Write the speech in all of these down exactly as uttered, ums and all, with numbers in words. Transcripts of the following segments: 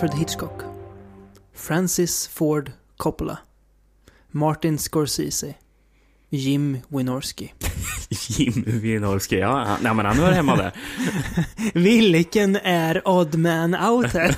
Alfred Hitchcock, Francis Ford Coppola, Martin Scorsese, Jim Wynorski. Jim Wynorski, ja. Nej, men han var hemma där. Vilken är odd man out här?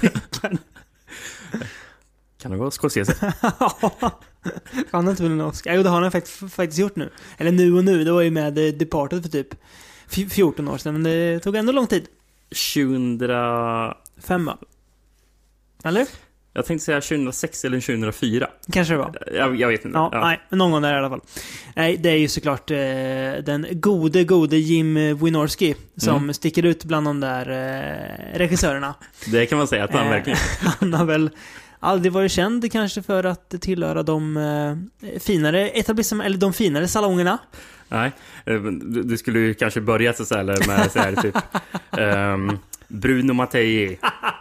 Kan det vara Scorsese? Han har inte Wynorski. Jo, det har han faktiskt, faktiskt gjort nu. Eller nu och nu, det var ju med Departed för typ fjorton år sedan. Men det tog ändå lång tid. tjugohundrafem. Eller? Jag tänkte säga tjugohundrasex eller tjugohundrafyra. Kanske det var. Jag, jag vet inte. Ja, ja. Nej, men någon gång där i alla fall. Nej, det är ju såklart eh, den gode, gode Jim Wynorski som mm. sticker ut bland de där eh, regissörerna. Det kan man säga att han eh, verkligen... Han har väl aldrig varit känd kanske för att tillhöra de eh, finare etablissemang, eller de finare salongerna. Nej, du, du skulle ju kanske börja så här med så här typ um, Bruno Mattei,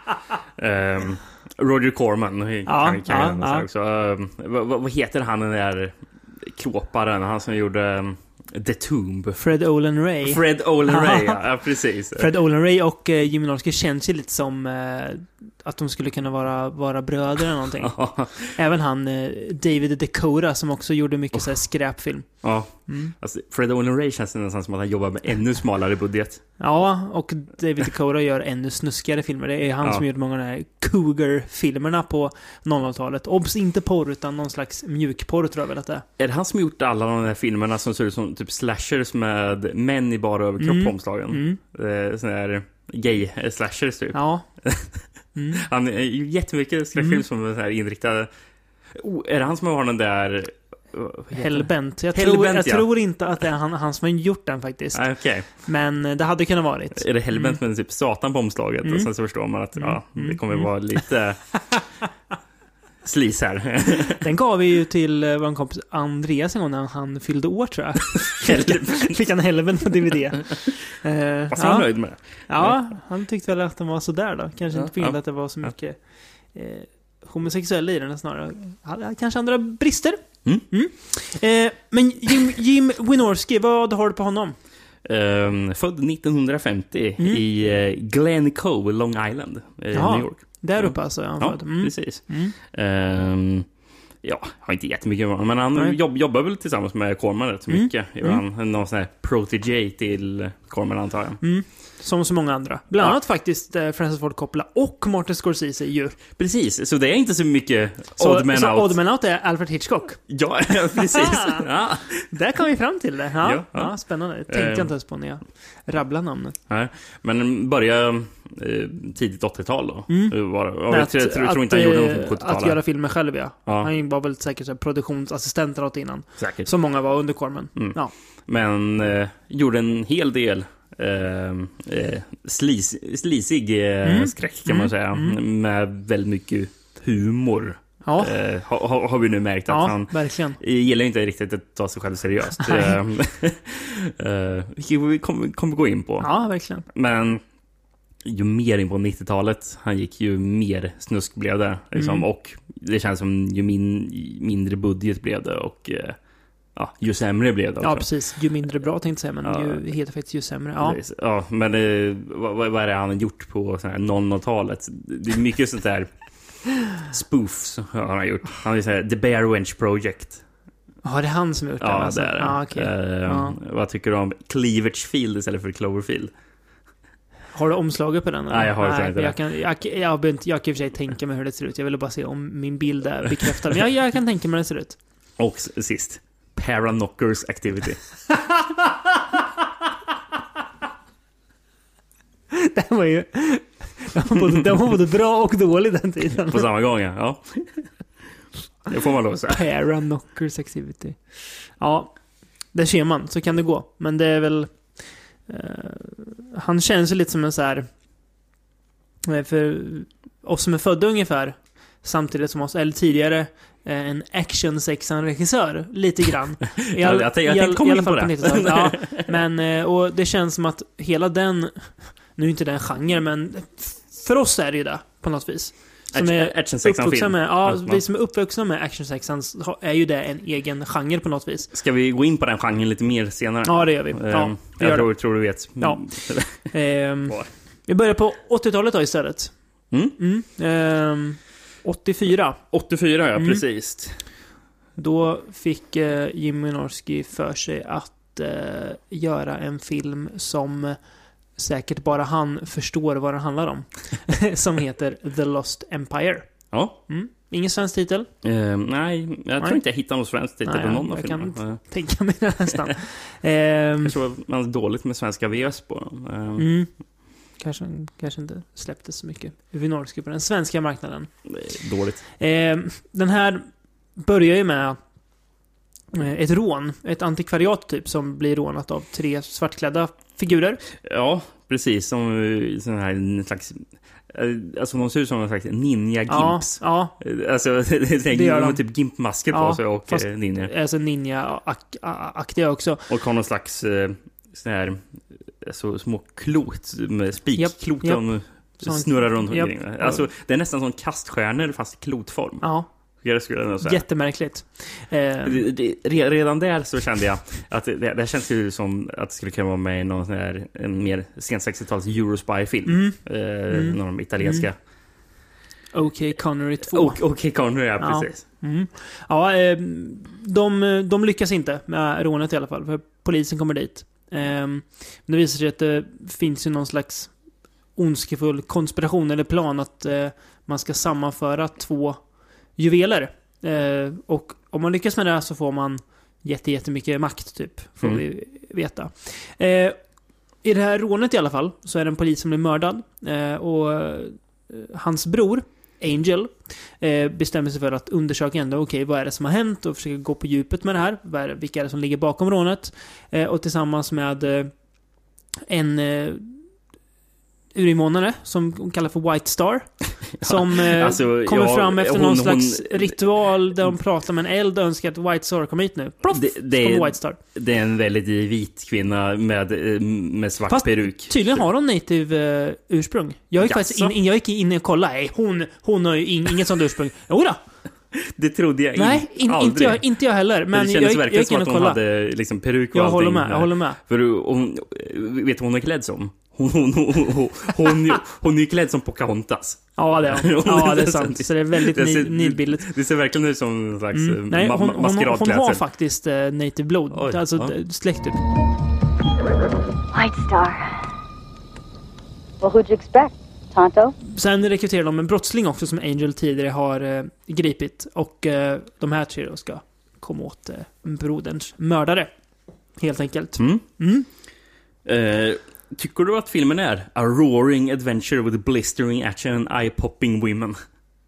um, Roger Corman, ja, kan, kan ja, ja. Också. Um, vad, vad heter han den där klåparen, han som gjorde um, The Tomb? Fred Olen Ray. Fred Olen Ray, ja, ja precis. Fred Olen Ray och uh, Jim Wynorski känns ju lite som uh, att de skulle kunna vara, vara bröder eller någonting. Även han uh, David Dakota som också gjorde mycket oh. så här skräpfilm. Ja, mm. alltså, Fred Olen Ray känns nästan som att han jobbar med ännu smalare budget. Ja, och David Dakota gör ännu snuskigare filmer. Det är han ja. som gjort många av de här Cougar-filmerna på nolltalet. Obs, inte porr utan någon slags mjukporr tror jag väl att det är. Är det han som gjort alla de här filmerna som ser ut som typ slashers med män i bara överkropp på mm. omslagen? Mm. Sådana här gay-slashers typ. Ja. Mm. Han är ju jättemycket skräckfilm mm. som är så här inriktad. Oh, är det han som har den där Hellbent. Jag, Hellbent, tror, jag ja. tror inte att det är han, han som har gjort den faktiskt. Ah, okay. Men det hade kunnat varit. Är det Hellbent mm. med typ satan på omslaget? Mm. Och sen så förstår man att ja, det kommer vara lite slis här. Den gav vi ju till vår kompis Andreas en gång när han fyllde år tror jag. Fick han Hellbent på D V D. uh, Vad så ja. nöjd med det? Ja, han tyckte väl att den var så där då. Kanske ja, inte på ja. att det var så mycket eh, homosexuella i den snarare. Kanske andra brister. Mm. Mm. Eh, men Jim, Jim Wynorski, vad har du på honom? Um, född nittonhundrafemtio mm. i uh, Glen Cove, Long Island, uh, New York. Där uppe alltså. Ja, ja mm. precis. Mm. Um, ja, har inte jättemycket men han jobb, jobbar väl tillsammans med Corman rätt så mycket. Mm. Mm. Någon sån här protégé till Corman antar jag. Mm. Som så många andra. Bland annat ja. faktiskt eh, Francis Ford Coppola och Martin Scorsese ju. Precis, så det är inte så mycket så, Odd Man så Out. Odd Man Out är Alfred Hitchcock. Ja, precis. ja. Där kom vi fram till det. Ja, ja. ja. ja spännande. Tänkte jag inte ens på när jag rabblar namnet. Nej, men börja eh, tidigt åttiotal då. Mm. Var, jag, Nej, att, jag, tror, jag tror inte han gjorde något på sjuttiotalet. Att göra filmer själv, ja. ja. Han var väl säkert så produktionsassistent åt innan. Säkert. Som många var under Corman. Mm. Ja. Men eh, gjorde en hel del Eh, eh, slis, slisig eh, mm. skräck kan man säga mm. med väldigt mycket humor. Ja. Eh, har, har vi nu märkt att ja, han verkligen. gillar inte riktigt att ta sig själv seriöst. eh, eh, vi kommer, kommer gå in på. Ja, verkligen. Men ju mer in på nittiotalet han gick, ju mer snusk blev det liksom. Mm. Och det känns som ju min, mindre budget blev det och eh, ja, ju sämre blev det också. Ja, precis. Ju mindre bra tänkte jag säga, men ja. ju heter faktiskt ju sämre. Ja, ja men det, vad, vad är det han har gjort på sån här nolltalet? Det är mycket sånt där spoofs han har gjort. Han har ju såhär The Bear Wench Project. Ja, det är han som har gjort det. Ja, alltså. det är det. Ah, okay. uh, ja. Vad tycker du om Cleavage Field istället för Cloverfield? Har du omslaget på den? Eller? Nej, jag har Nej, inte det. Jag kan, jag, jag, jag, jag, jag kan i och för sig tänka mig hur det ser ut. Jag ville bara se om min bild är bekräftad. Men jag, jag kan tänka mig hur det ser ut. Och sist Paraknockers Activity. Det var ju den var, både, den var både bra och dålig den tiden. På samma gång, ja. Det får man lov att säga. Paraknockers Activity. Ja, det ser man. Så kan det gå. Men det är väl eh, han känns ju lite som en så här för oss som är födda ungefär samtidigt som oss, eller tidigare en action-sexan-regissör lite grann. I, all, jag, jag, jag i, all, kom i alla in fall på på det. nittiotalet. Ja, men, och det känns som att hela den, nu är inte den genre, men för oss är det ju det på något vis. Som är uppvuxna med, ja, vi som är uppvuxna med action-sexan är ju det en egen genre på något vis. Ska vi gå in på den genren lite mer senare? Ja, det gör vi. Ja, um, vi jag gör tror, tror du vet. Ja. ehm, vi börjar på åttiotalet då istället. Mm. Mm. Ehm, åttiofyra. åttiofyra, ja, Mm. precis. Då fick eh, Jim Wynorski för sig att eh, göra en film som eh, säkert bara han förstår vad den handlar om. Som heter The Lost Empire. Ja. Mm. Ingen svensk titel? Eh, nej, jag Nej. tror inte jag hittar någon svensk titel på någon av jag filmerna. kan Eh, tänka mig det nästan. Ehm, Jag tror man är dåligt med svenska V S på dem. Eh, mm. kanske, kanske inte släpptes så mycket Wynorski på den svenska marknaden. det är dåligt. Ehm, den här börjar ju med eh, ett rån, ett antikvariat typ, som blir rånat av tre svartklädda figurer. Ja, precis. Som eh, sån här en slags... eh, Alltså de ser ut som en slags Ja, ninja-gimps. ja, Eh, Alltså det Det är gör de har de. typ gimpmasker Ja, på sig och fast- eh, ninja. alltså ninja-aktiga också. Och har någon slags eh, sån här så små klot med spikklot Japp, som Sånt- snurrar runt japp. omkring. Alltså det är nästan som kaststjärnor fast i klotform. Ja, Jag skulle jag nog säga. jättemärkligt. Ehm, Det- det- re- Redan där så kände jag att det, det känns ju som att det skulle kunna vara med i någon sån här en mer sen sextio-tals Eurospy-film. Mm. Eh, Mm. Någon av de italienska. Mm. Okej, Connery två. Och Okej, Connery, ja, Ja. precis. Mm. Ja, eh, de, de lyckas inte med rånet i alla fall, för polisen kommer dit. Eh, men det visar sig att det finns ju någon slags ondskefull konspiration eller plan att eh, man ska sammanföra två juveler. Eh, och om man lyckas med det så får man jätte, jättemycket makt, typ, får Mm. vi veta. Eh, I det här rånet i alla fall så är det en polis som blir mördad. Eh, och eh, hans bror Angel eh, bestämmer sig för att undersöka ändå, okej, okay, vad är det som har hänt, och försöka gå på djupet med det här. Vad är det, vilka är det som ligger bakom rånet? Eh, och tillsammans med eh, en eh, urinvånare som hon kallar för White Star, som eh, Alltså, kommer ja, fram efter hon- någon hon- slags ritual där de pratar med en eld och önskar att White Star kommer hit nu. Ploff, Det, det, kommer är, White Star. det är en väldigt vit kvinna med, eh, med svart Fast peruk. Tydligen har hon native eh, ursprung. Jag gick Jaså? faktiskt in, in, jag gick in och kollade. Nej, hon, hon har ju in, inget sånt ursprung. Jodå. Det trodde jag Nej, in, aldrig. inte, jag, inte jag heller. Men det jag, kändes jag, jag verkligen gick som in att och hon kollade. hade liksom peruk och Jag allting. håller med, jag håller med. För hon, vet du vad hon är klädd som? Hon, hon, hon, hon, hon, hon är ju klädd som Pocahontas. Ja, det är hon. Ja, det är sant. Så det är väldigt Det ser- ni- nidbilligt. Det ser verkligen ut som en slags Mm. mm. Nej, ma- hon, ma- hon, hon, hon maskeradklädsel. har faktiskt eh, native blod. Oj, Alltså ja. d- släkt typ. White Star. Well, who'd you expect? Tonto? Sen rekryterar de en brottsling också som Angel tidigare har eh, gripit. Och eh, de här tre då ska komma åt eh, broderns mördare. Helt enkelt. Mm. Mm. Eh, tycker du att filmen är A roaring adventure with blistering action and eye-popping women?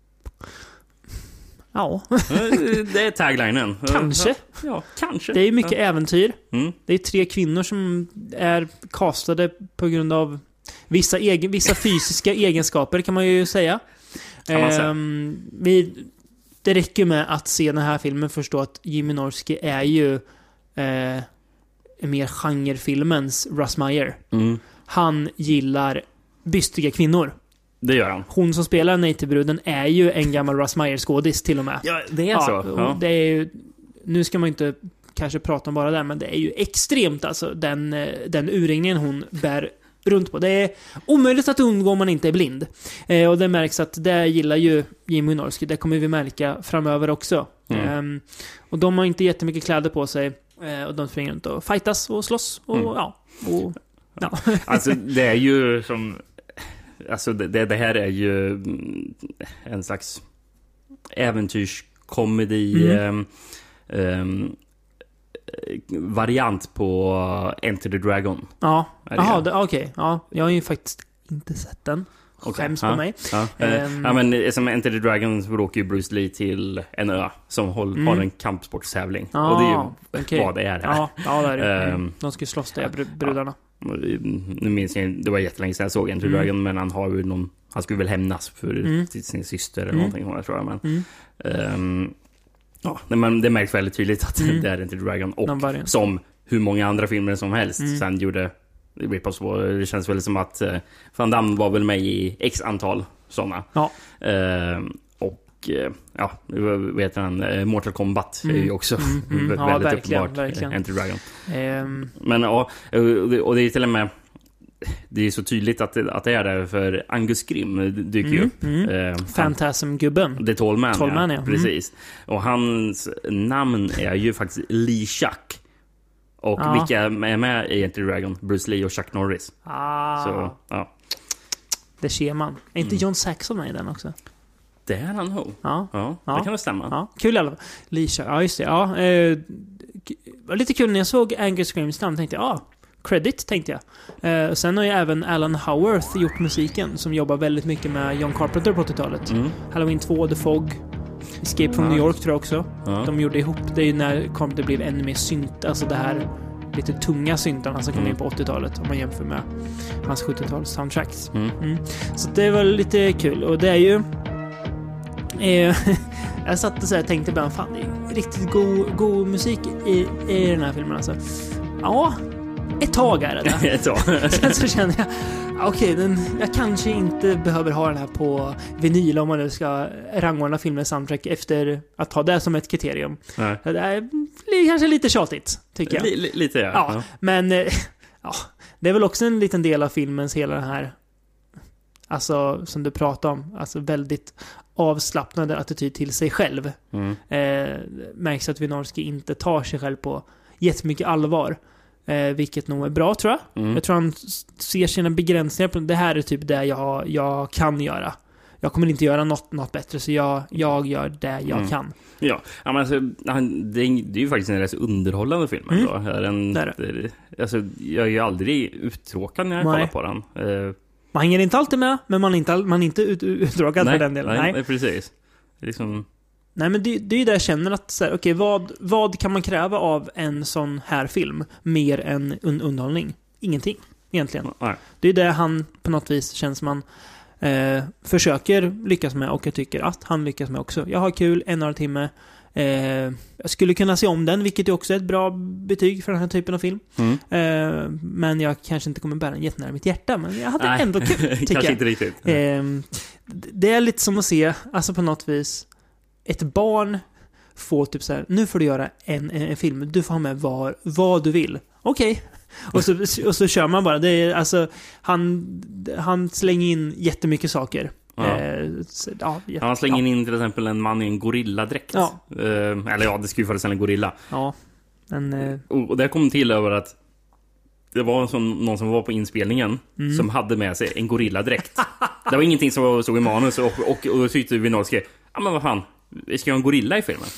Ja, Eh, det är taglinen. Eh, kanske. Ja, kanske. Det är ju mycket äventyr. Mm. Det är tre kvinnor som är castade på grund av vissa, egen, vissa fysiska egenskaper, kan man ju säga. Kan man säga. Ehm, vi, det räcker med att se den här filmen för att förstå att Jim Wynorski är ju eh, mer genrefilmens Russ Meyer. Mm. Han gillar bystiga kvinnor. Det gör han. Hon som spelar Native-bruden är ju en gammal Russ Meyer-skådis till och med. Ja, det är Ja, så. och Ja. det är ju, nu ska man inte kanske prata om bara det, men det är ju extremt alltså den, eh, den urringningen hon bär runt på. Det är omöjligt att undgå om man inte är blind. Eh, och det märks att det gillar ju Jim Wynorski. Det kommer vi märka framöver också. Mm. Ehm, och de har inte jättemycket kläder på sig. Eh, och de springer runt och fightas och slåss. Och Mm. ja. Och, ja. Alltså det är ju som... Alltså det, det här är ju mm, en slags äventyrskomedi Mm. ehm, ehm, variant på Enter the Dragon. Ja, Är det jaha, det? det- okej. Ja, jag har ju faktiskt inte sett den. Okej, Skäms ja, på mig. Ja, eh, Ehm. ja men eh, som Enter the Dragon så åker ju Bruce Lee till en ö som håll, Mm. har en kampsportstävling. Ja, och det är ju okej. vad det är här. Ja, ja det är det. Mm. Ehm, De ska ju slåss där, br- brudarna. Nu minns jag, det var jättelänge sedan jag såg Enter the Mm. Dragon, men han har ju någon, han skulle väl hämnas för Mm. sin, sin syster eller Mm. någonting, jag tror jag. Men, Mm. ehm, ja, nej, men det märks väldigt tydligt att Mm. det är Enter the Dragon. Och Någon variant. som hur många andra filmer som helst Mm. sen gjorde rip-offs på. Det känns väl som att eh, Van Damme var väl med i x antal sådana. Ja. Ehm, och eh, ja, vad heter han? Eh, Mortal Kombat är Mm. ju också Mm, mm. väldigt Ja, verkligen, uppenbart verkligen. Enter the Dragon. Ehm, Men ja, och det- och det är till och med det är så tydligt att det, att det är det, för Angus Scrimm dyker ju mm, upp. Mm. Eh, Phantasm-gubben. Det är Tall Man, Tall Man, ja. ja. Mm. Precis. Och hans namn är ju faktiskt Lee Chuck. Och ja. vilka är med i Enter the Dragon? Bruce Lee och Chuck Norris. Ah. Så, ja. Det ser man. Är inte Mm. John Saxon med i den också? Det är han nog. Ja. Ja, Ja. det kan väl stämma. Ja, kul i alla fall. Lisa, ja just det. Ja, eh, var lite kul när jag såg Angus Scrimms namn, tänkte jag, ja, ah, credit, tänkte jag. Eh, sen har ju även Alan Howarth gjort musiken, som jobbar väldigt mycket med John Carpenter på åttiotalet. Mm. Halloween två, The Fog, Escape from Ja. New York tror jag också. Ja. De gjorde ihop, det är ju när Carpenter blev ännu mer synt, alltså det här lite tunga syntarna som kom Mm. in på åttiotalet, om man jämför med hans sjuttio-tals soundtracks. Mm. Mm. Så det var lite kul, och det är ju eh, jag satt och så här, tänkte bara, fan, det är riktigt god, god musik i, i den här filmen alltså. Ja, ett tag är det där. Ett tag. Sen så kände jag, okej, okay, jag kanske inte behöver ha den här på vinyl om man nu ska rangordna filmens soundtrack efter att ha det som ett kriterium. Nej. Det är kanske lite tjatigt, tycker jag. L- lite, ja. Ja, ja. men eh, ja, det är väl också en liten del av filmens hela den här, alltså som du pratade om, alltså väldigt avslappnade attityd till sig själv. Mm. Eh, märks att Wynorski inte tar sig själv på jättemycket allvar. Eh, vilket nog är bra, tror jag. Mm. Jag tror han s- ser sina begränsningar på det här är typ det jag, jag kan göra. Jag kommer inte göra något, något bättre, så jag, jag gör det jag Mm. kan. Ja, ja men alltså, han, det, är, det är ju faktiskt en rätt underhållande film. Mm. Då. Är en, Det är det. Alltså, jag är ju aldrig uttråkad när jag Nej. kollar på den. Uh, Man hänger inte alltid med, men man är inte, all, man är inte ut, uttråkad nej, för den delen. nej, Nej, precis. Liksom, nej men det, det är ju det jag känner att, så här, okej, vad, vad kan man kräva av en sån här film mer än un, underhållning? Ingenting, egentligen. nej. Det är det han på något vis känns man eh, försöker lyckas med, och jag tycker att han lyckas med också. Jag har kul, en och en halv timme. Eh, jag skulle kunna se om den, vilket är också ett bra betyg för den här typen av film. Mm. Eh, men jag kanske inte kommer bära den jättenära mitt hjärta, men jag hade Nej. ändå kul, tycker Kanske jag. inte riktigt. Eh, det är lite som att se, alltså på något vis, ett barn får typ så här, nu får du göra en, en, en film, du får ha med var, vad du vill. Okej. Okay. Och så, och så kör man bara. Det är, alltså, han, han slänger in jättemycket saker. Ja. Eh, så, ja, jätte, Han slänger ja. in till exempel en man i en gorilladräkt. Ja. Uh, eller ja, det skulle ju föreställa en gorilla. Ja. Men, eh, Och, och det kom till över att det var en sån, någon som var på inspelningen Mm. som hade med sig en gorilladräkt. Det var ingenting som stod i manus, och, och, och, och tyckte Wynorski, ja men vad fan, vi ska ha en gorilla i filmen.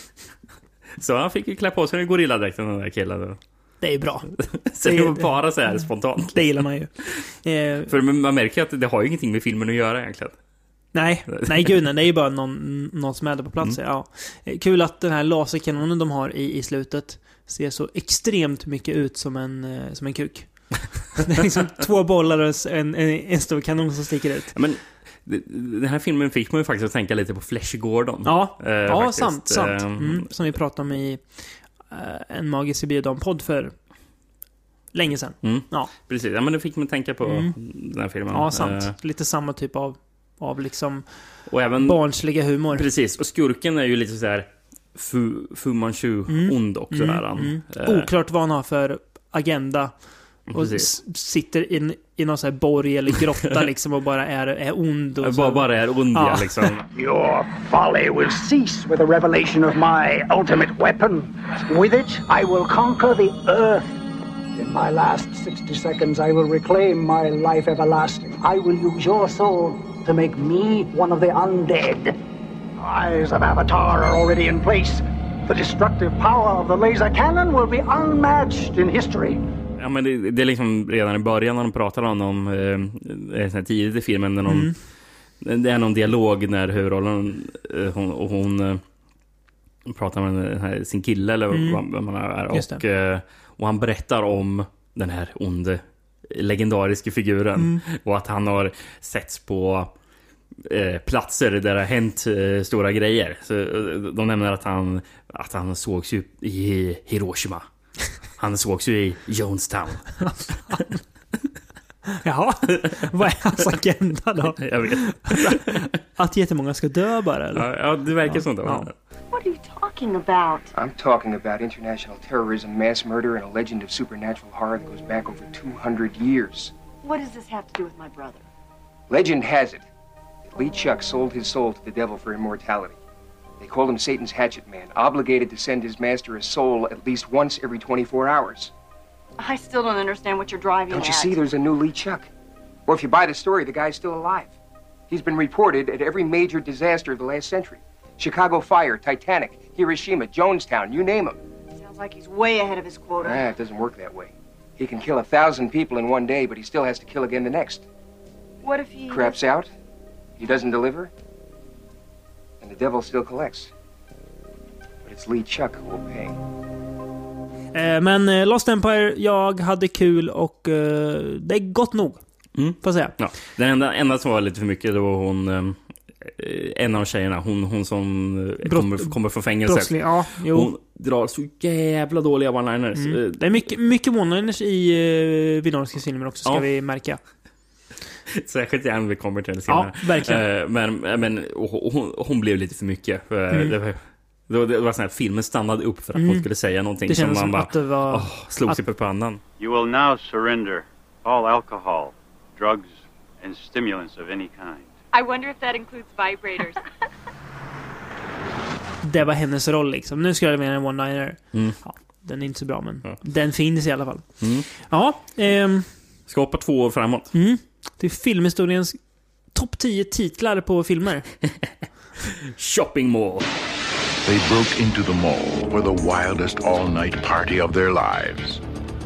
Så han fick ju klä på sig en gorilladräkten, den där killen. det är bra. Så det var bara så här spontant. Det gillar man ju. Eh, För man märker att det har ju ingenting med filmen att göra egentligen. nej, nej gud, nej, det är ju bara någon, någon som är där på plats. Mm. Ja. Eh, Kul att den här laserkanonen de har i, i slutet ser så extremt mycket ut som en, eh, som en kuk. Det är liksom två bollar och en, en, en stor kanon som sticker ut. Men det- den här filmen fick man ju faktiskt att tänka lite på Flash Gordon. Ja, Eh, ja faktiskt. sant, sant. Eh, Mm, som vi pratade om i uh, en magisk biodon-podd för länge sedan. Mm. Ja, Precis, ja men det fick man tänka på Mm. den här filmen. ja sant. Eh, Lite samma typ av, av liksom och även, barnsliga humor. precis, och skurken är ju lite så här Fu, Fu Manchu-ond också. Mm, är han. mm. Eh, Oklart vad han har för agenda. Och precis. s- sitter in, i någon sån här borg eller grotta liksom och bara är, är ond. Och så. Bara, bara är ond, Ja. ja. liksom. Your folly will cease with the revelation of my ultimate weapon. With it, I will conquer the earth. In my last sixty seconds, I will reclaim my life everlasting. I will use your soul to make me one of the undead. Eyes of Avatar are already in place. The destructive power of the laser cannon will be unmatched in history. Ja, men det, det är liksom redan i början när de pratar om dem, eh, eh, tidigt i filmen när de, Mm. det är någon dialog när huvudrollen eh, hon, och hon eh, pratar med den här, sin kille eller Mm. vad, vad man är Just och, eh, och han berättar om den här onde legendariska figuren Mm. och att han har setts på eh, platser där det har hänt eh, stora grejer. Så eh, de nämner att han att han sågs ju i Hiroshima. Han sågs ju i Jonestown. Jaha, vad är hans agenda då? Jag vet. Att jättemånga ska dö bara eller? Ja, ja, det verkar som det. Ja. What are you talking about? I'm talking about international terrorism, mass murder, and a legend of supernatural horror that goes back over two hundred years. What does this have to do with my brother? Legend has it that Lee Chuck sold his soul to the devil for immortality. They called him Satan's hatchet man, obligated to send his master a soul at least once every twenty-four hours. I still don't understand what you're driving Don't you at. see there's a new Lee Chuck? Or if you buy the story, the guy's still alive. He's been reported at every major disaster of the last century. Chicago fire, Titanic, Hiroshima, Jonestown, you name him. Sounds like he's way ahead of his quota. Ah, it doesn't work that way. He can kill a thousand people in one day, but he still has to kill again the next. What if he... Craps out, he doesn't deliver, and the devil still collects. But it's Lee Chuck who will pay. Eh, men eh, Lost Empire, jag hade kul och eh, det är gott nog. Mm. Får säga. Ja. Den enda, enda som var lite för mycket, det var hon... Eh, en av tjejerna, hon, hon som eh, Brott, kommer, kommer från fängelset. Ja, jo. Hon drar så jävla dåliga one-liners. Mm. Det är mycket, mycket one-liners i uh, Winorskis filmer också, ska ja. vi märka. Särskilt gärna vi kommer till det senare. Ja, verkligen. Uh, men men hon, hon blev lite för mycket. Uh, mm. det, var, det var, det var sån här, filmen stannade upp för att mm. hon skulle säga någonting det som man som bara att det var, oh, slog att... sig på pannan. You will now surrender all alcohol, drugs and stimulants of any kind. I wonder if that includes vibrators. Det var hennes roll liksom. Nu ska jag med en one-liner. Mm. Ja, den är inte så bra, men ja. den finns i alla fall. Mm. Ja, ehm, ska hoppa två år framåt. Mm. Det är filmhistoriens topp tio titlar på filmer. Shopping Mall. They broke into the mall for the wildest all-night party of their lives.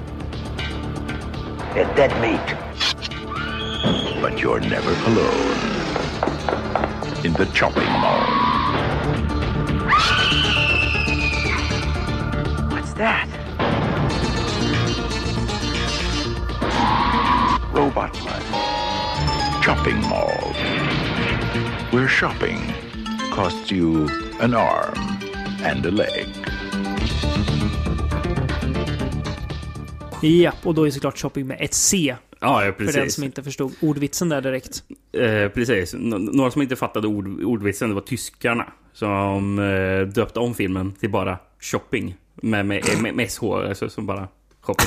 It's dead meat. But you're never alone. In the shopping mall. What's that? Robot blood. Shopping mall. Where shopping costs you an arm and a leg. Ja, och då är såklart shopping med ett C. Ja, ja, precis. För den som inte förstod ordvitsen där direkt. Eh, precis. N- några som inte fattade ord- ordvitsen, det var tyskarna. Som eh, döpte om filmen till bara shopping. Med, med, med, med S H, alltså som bara shopping.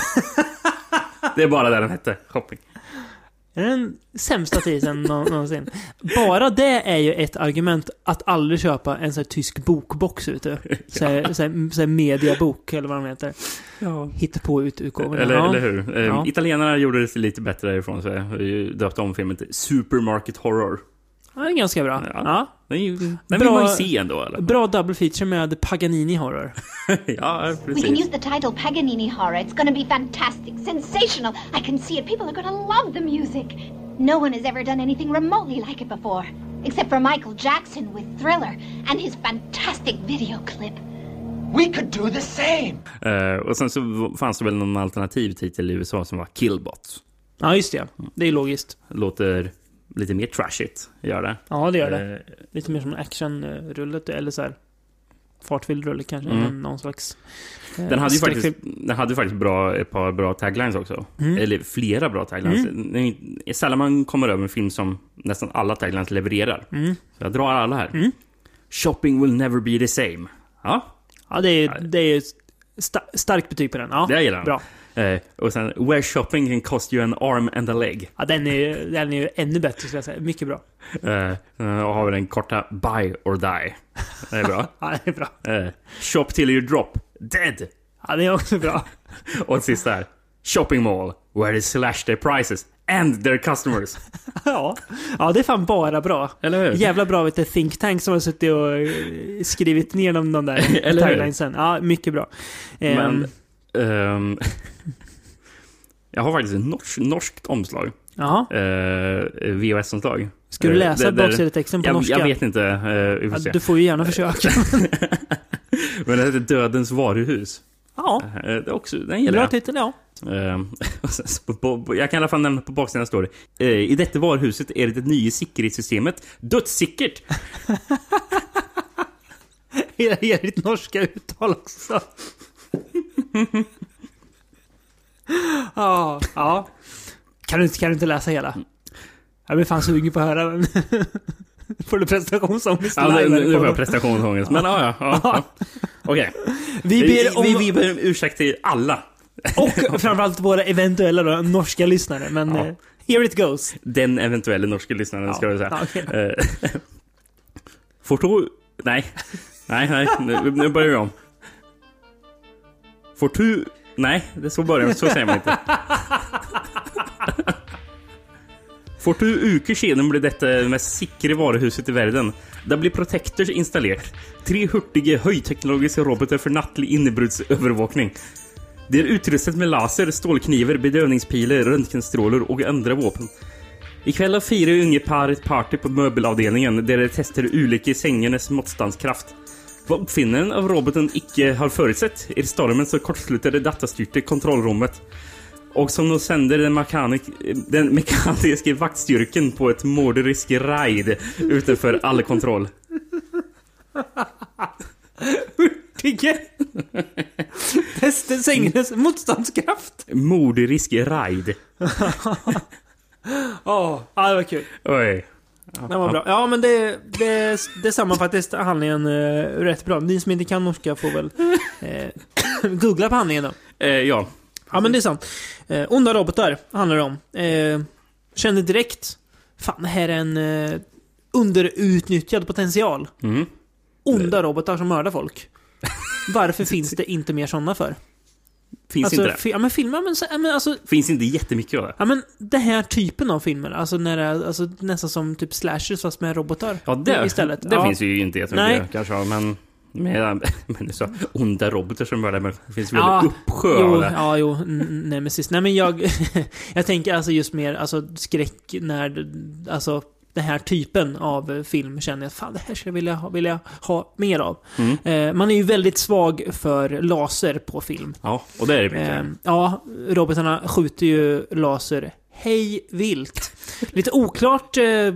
Det är bara där den hette, shopping. Det är den sämsta titeln någonsin. Bara det är ju ett argument att aldrig köpa en sån här tysk bokbox ute. Så här, så här, så här mediabok eller vad de heter. Ja. Hitta på utgåvorna. Eller, ja. eller hur? Eh, Ja. Italienarna gjorde det lite bättre ifrån sig. Döpte om filmen till Supermarket Horror. Ja, det är ganska bra. Ja. Ja. Den, den Bra- vill man ju se ändå, eller? Bra double feature med Paganini Horror. Ja, We can precis. use the title Paganini Horror. It's going to be fantastic, sensational. I can see it. People are going to love the music. No one has ever done anything remotely like it before, except for Michael Jackson with Thriller and his fantastic video clip. We could do the same. Eh, och sen så fanns det väl någon alternativ titel i U S A som var Killbot. Ja, just det. Det är logiskt. Låter lite mer trashigt, gör det. Ja, det gör det. Eh, Lite mer som en actionrullet eller så här fartfylld rulle kanske. Mm. Mm. Någon slags... eh, Den hade ju skräckfilm. faktiskt, den hade ju faktiskt bra, ett par bra taglines också. Mm. Eller flera bra taglines. Mm. Det är sällan man kommer över en film som nästan alla taglines levererar. Mm. Så jag drar alla här. Mm. Shopping will never be the same. Ja, Ja, det är, det är sta- starkt betyg på den. Ja, det gillar jag. bra. Eh, och sen, where shopping can cost you an arm and a leg. Ja, den är, den är ju ännu bättre, skulle jag säga. Mycket bra. Eh, och har vi den korta, buy or die. Det är bra. Ja, det är bra. Eh, shop till you drop, dead. Ja, det är också bra. Och sista här, shopping mall, where they slash their prices and their customers. Ja. Ja, det är fan bara bra. Eller hur? Jävla bra, vet du, think tank som har suttit och eh, skrivit ner de, de där Eller hur? taglinesen. Ja, mycket bra. Ehm, Men ehm, jag har faktiskt ett norsk, norskt omslag. Jaha. Eh, V H S-omslag. Ska du läsa Eh, där- baksidetexten på jag, norska? jag vet inte. Eh, vi får Ja, se. du får ju gärna försöka. Men det heter Dödens varuhus. Ja, Eh, det är också, den gillar bra jag. titel, ja. Ehm, och sen så på- på- jag kan i alla fall nämna på baksidan står det. Eh, I detta varuhuset är det det nya säkerhetssystemet dödssäkert. Jag ger ditt norska uttal också. Ja, ja. Kan du, inte- kan du inte läsa hela? Jag blir fan sugen på att höra den. Får du prestationsångest Ja, nu, live? nu får jag prestationsångest. Men ja, ja. ja. Okej. Vi ber om... Vi, vi ber om ursäkt till alla. Och framförallt våra eventuella då, norska lyssnare. Men Ja. eh, Here it goes. Den eventuella norska lyssnaren, ja. ska vi säga. Ja, okay. Får du... Nej. Nej, nej. Nu, nu börjar vi om. Får du... Nej, det så börjar så säger man inte. Får du uker sedan blir detta det mest sikre varuhuset i världen. Där blir Protectors installerat. Tre hurtiga högteknologiska robotar för nattlig innebrudsövervakning. Det är utrustat med laser, stålknivar, bedövningspilar, röntgenstrålar och andra vapen. Ikväll har fyra unga par ett party på möbelavdelningen där de testar olika sängernas motståndskraft. Vad uppfinnaren av roboten icke har förutsett är stormen som kortslutade datastyrte kontrollrummet. Och som de sänder den, mekanik, den mekaniska vaktstyrken på ett morderisk raid utanför all kontroll. Hurtige! Testen sängernas motståndskraft. Morderisk raid. Åh, ja, det var kul. Oj. Ja, det var bra. Ja, men det, det, det sammanfattar handlingen uh, rätt bra. Ni som inte kan norska får väl uh, googla på handlingen då. Uh, ja. Ja, men det är sant. Uh, onda robotar handlar det om. Uh, kände direkt, fan, det här är en uh, underutnyttjad potential. Mm. Onda robotar som mördar folk. Varför finns det inte mer sådana för? Finns alltså, inte det? Fi- ja, men filmer, men, men alltså... Finns inte jättemycket av det. Ja, men det här typen av filmer, alltså, när det, alltså nästan som typ slashers fast med robotar. Ja, det, istället. det ja. finns ju inte jättemycket kanske, men... Med, men så onda robotar som mördar, men det finns väl ja, uppsjö jo, av det. Ja, jo, nej men sist. Nej, men jag jag tänker alltså just mer alltså skräck när alltså den här typen av film känner jag att fan, det här skulle jag vilja ha, vilja ha mer av. Mm. Eh, man är ju väldigt svag för laser på film. Ja, och det är det mycket. Eh, ja, robotarna skjuter ju laser hej vilt. Lite oklart eh,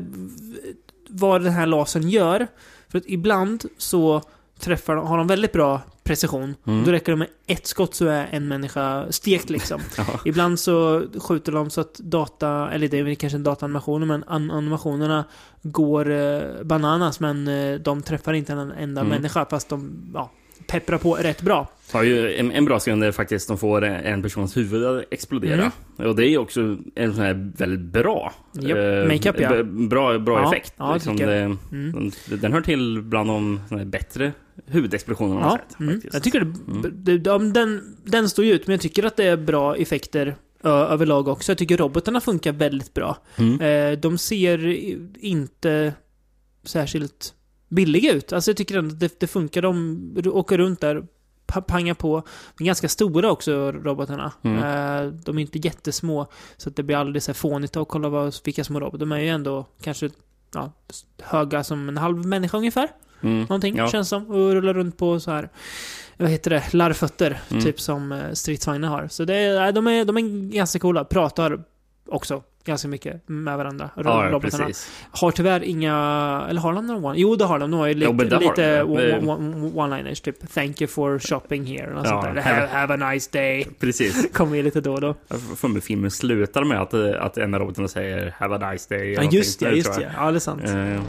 vad den här lasern gör. För att ibland så träffar de, har de väldigt bra precision. Mm. Då räcker det med ett skott så är en människa stekt liksom. Ibland så skjuter de så att data, eller det är väl kanske en dataanimation, men an- animationerna går eh, bananas, men eh, de träffar inte en enda mm. människa fast de ja, pepprar på rätt bra. Har ju en, en bra scen där faktiskt de får en persons huvud att explodera. Mm. Och det är också en sån här väldigt bra yep. eh, makeup, ja. b- bra, bra ja, effekt. Ja, liksom det, mm. den, den hör till bland de såna här bättre huvudexplosioner man ja, har sett. Mm. Jag tycker det, mm. det, de, den, den står ju ut, men jag tycker att det är bra effekter ö, överlag också. Jag tycker robotarna funkar väldigt bra. Mm. Eh, de ser inte särskilt billiga ut. Alltså jag tycker att det, det funkar. De åker runt där, pangar på. De är ganska stora också, robotarna. Mm. Eh, de är inte jättesmå, så att det blir aldrig så här fånigt att kolla vad, vilka små robotar. De är ju ändå kanske ja, höga som en halv människa ungefär. Mm. Någonting, ja. känns som. Och rullar runt på så här, vad heter det, larvfötter, mm. typ som uh, stridsvagnar har. Så det är, de, är, de är ganska coola. Pratar också ganska mycket med varandra. Ja, robotarna. Precis. Har tyvärr inga, eller har de någon one? Jo, det har de. De har ju lite, ja, lite one, one-liners, typ thank you for shopping here. Och ja, sånt där. Have, have a nice day. Precis. Kommer ju lite då och då. Jag får med filmen slutar med att, att en av robotarna säger have a nice day. Ja, just det, just det. Ja, det är sant. Uh,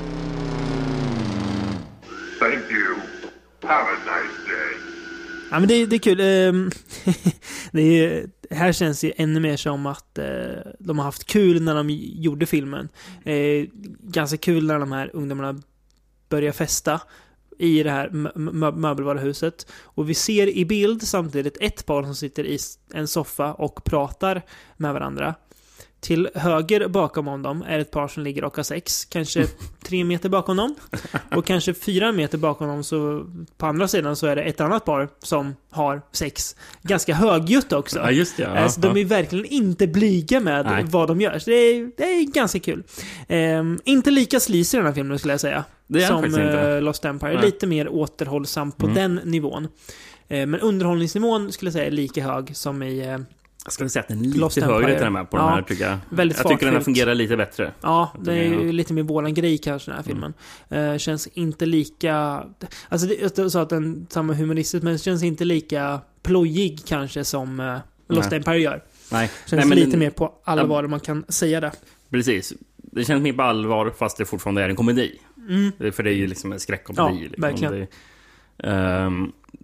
Thank you. Have a nice day. Ja, men det, det är kul. Det är, här känns det ännu mer som att de har haft kul när de gjorde filmen. Ganska kul när de här ungdomarna börjar festa i det här mö- möbelvaruhuset. Och vi ser i bild samtidigt ett par som sitter i en soffa och pratar med varandra. Till höger bakom om dem är ett par som ligger och har sex. Kanske tre meter bakom dem. Och kanske fyra meter bakom dem, så på andra sidan så är det ett annat par som har sex. Ganska högljutt också. Ja, just det. Ja, alltså, de är verkligen inte blyga med Nej. vad de gör. Så det är, det är ganska kul. Um, inte lika sleazy i den här filmen skulle jag säga. Det är som inte. Uh, Lost Empire. Nej. Lite mer återhållsam på Mm. den nivån. Uh, men underhållningsnivån skulle jag säga är lika hög som i... Uh, Jag skulle säga att den är Lost lite högre Empire. till den här på Ja, den här, tycker jag. väldigt Jag tycker den här fartfyllt. fungerar lite bättre. Ja, det är ju Ja. lite mer våran grej kanske, den här filmen. Uh, känns inte lika... Alltså, det, jag sa att den samma humoristiskt, men känns inte lika plojig kanske som uh, Lost Nej. Empire gör. Nej. Känns Nej, men lite den- mer på allvar, om man kan säga det. Precis. Det känns mer på allvar, fast det fortfarande är en komedi. Mm. För det är ju liksom en skräckkomedi. Ja, liksom. verkligen. Det, um,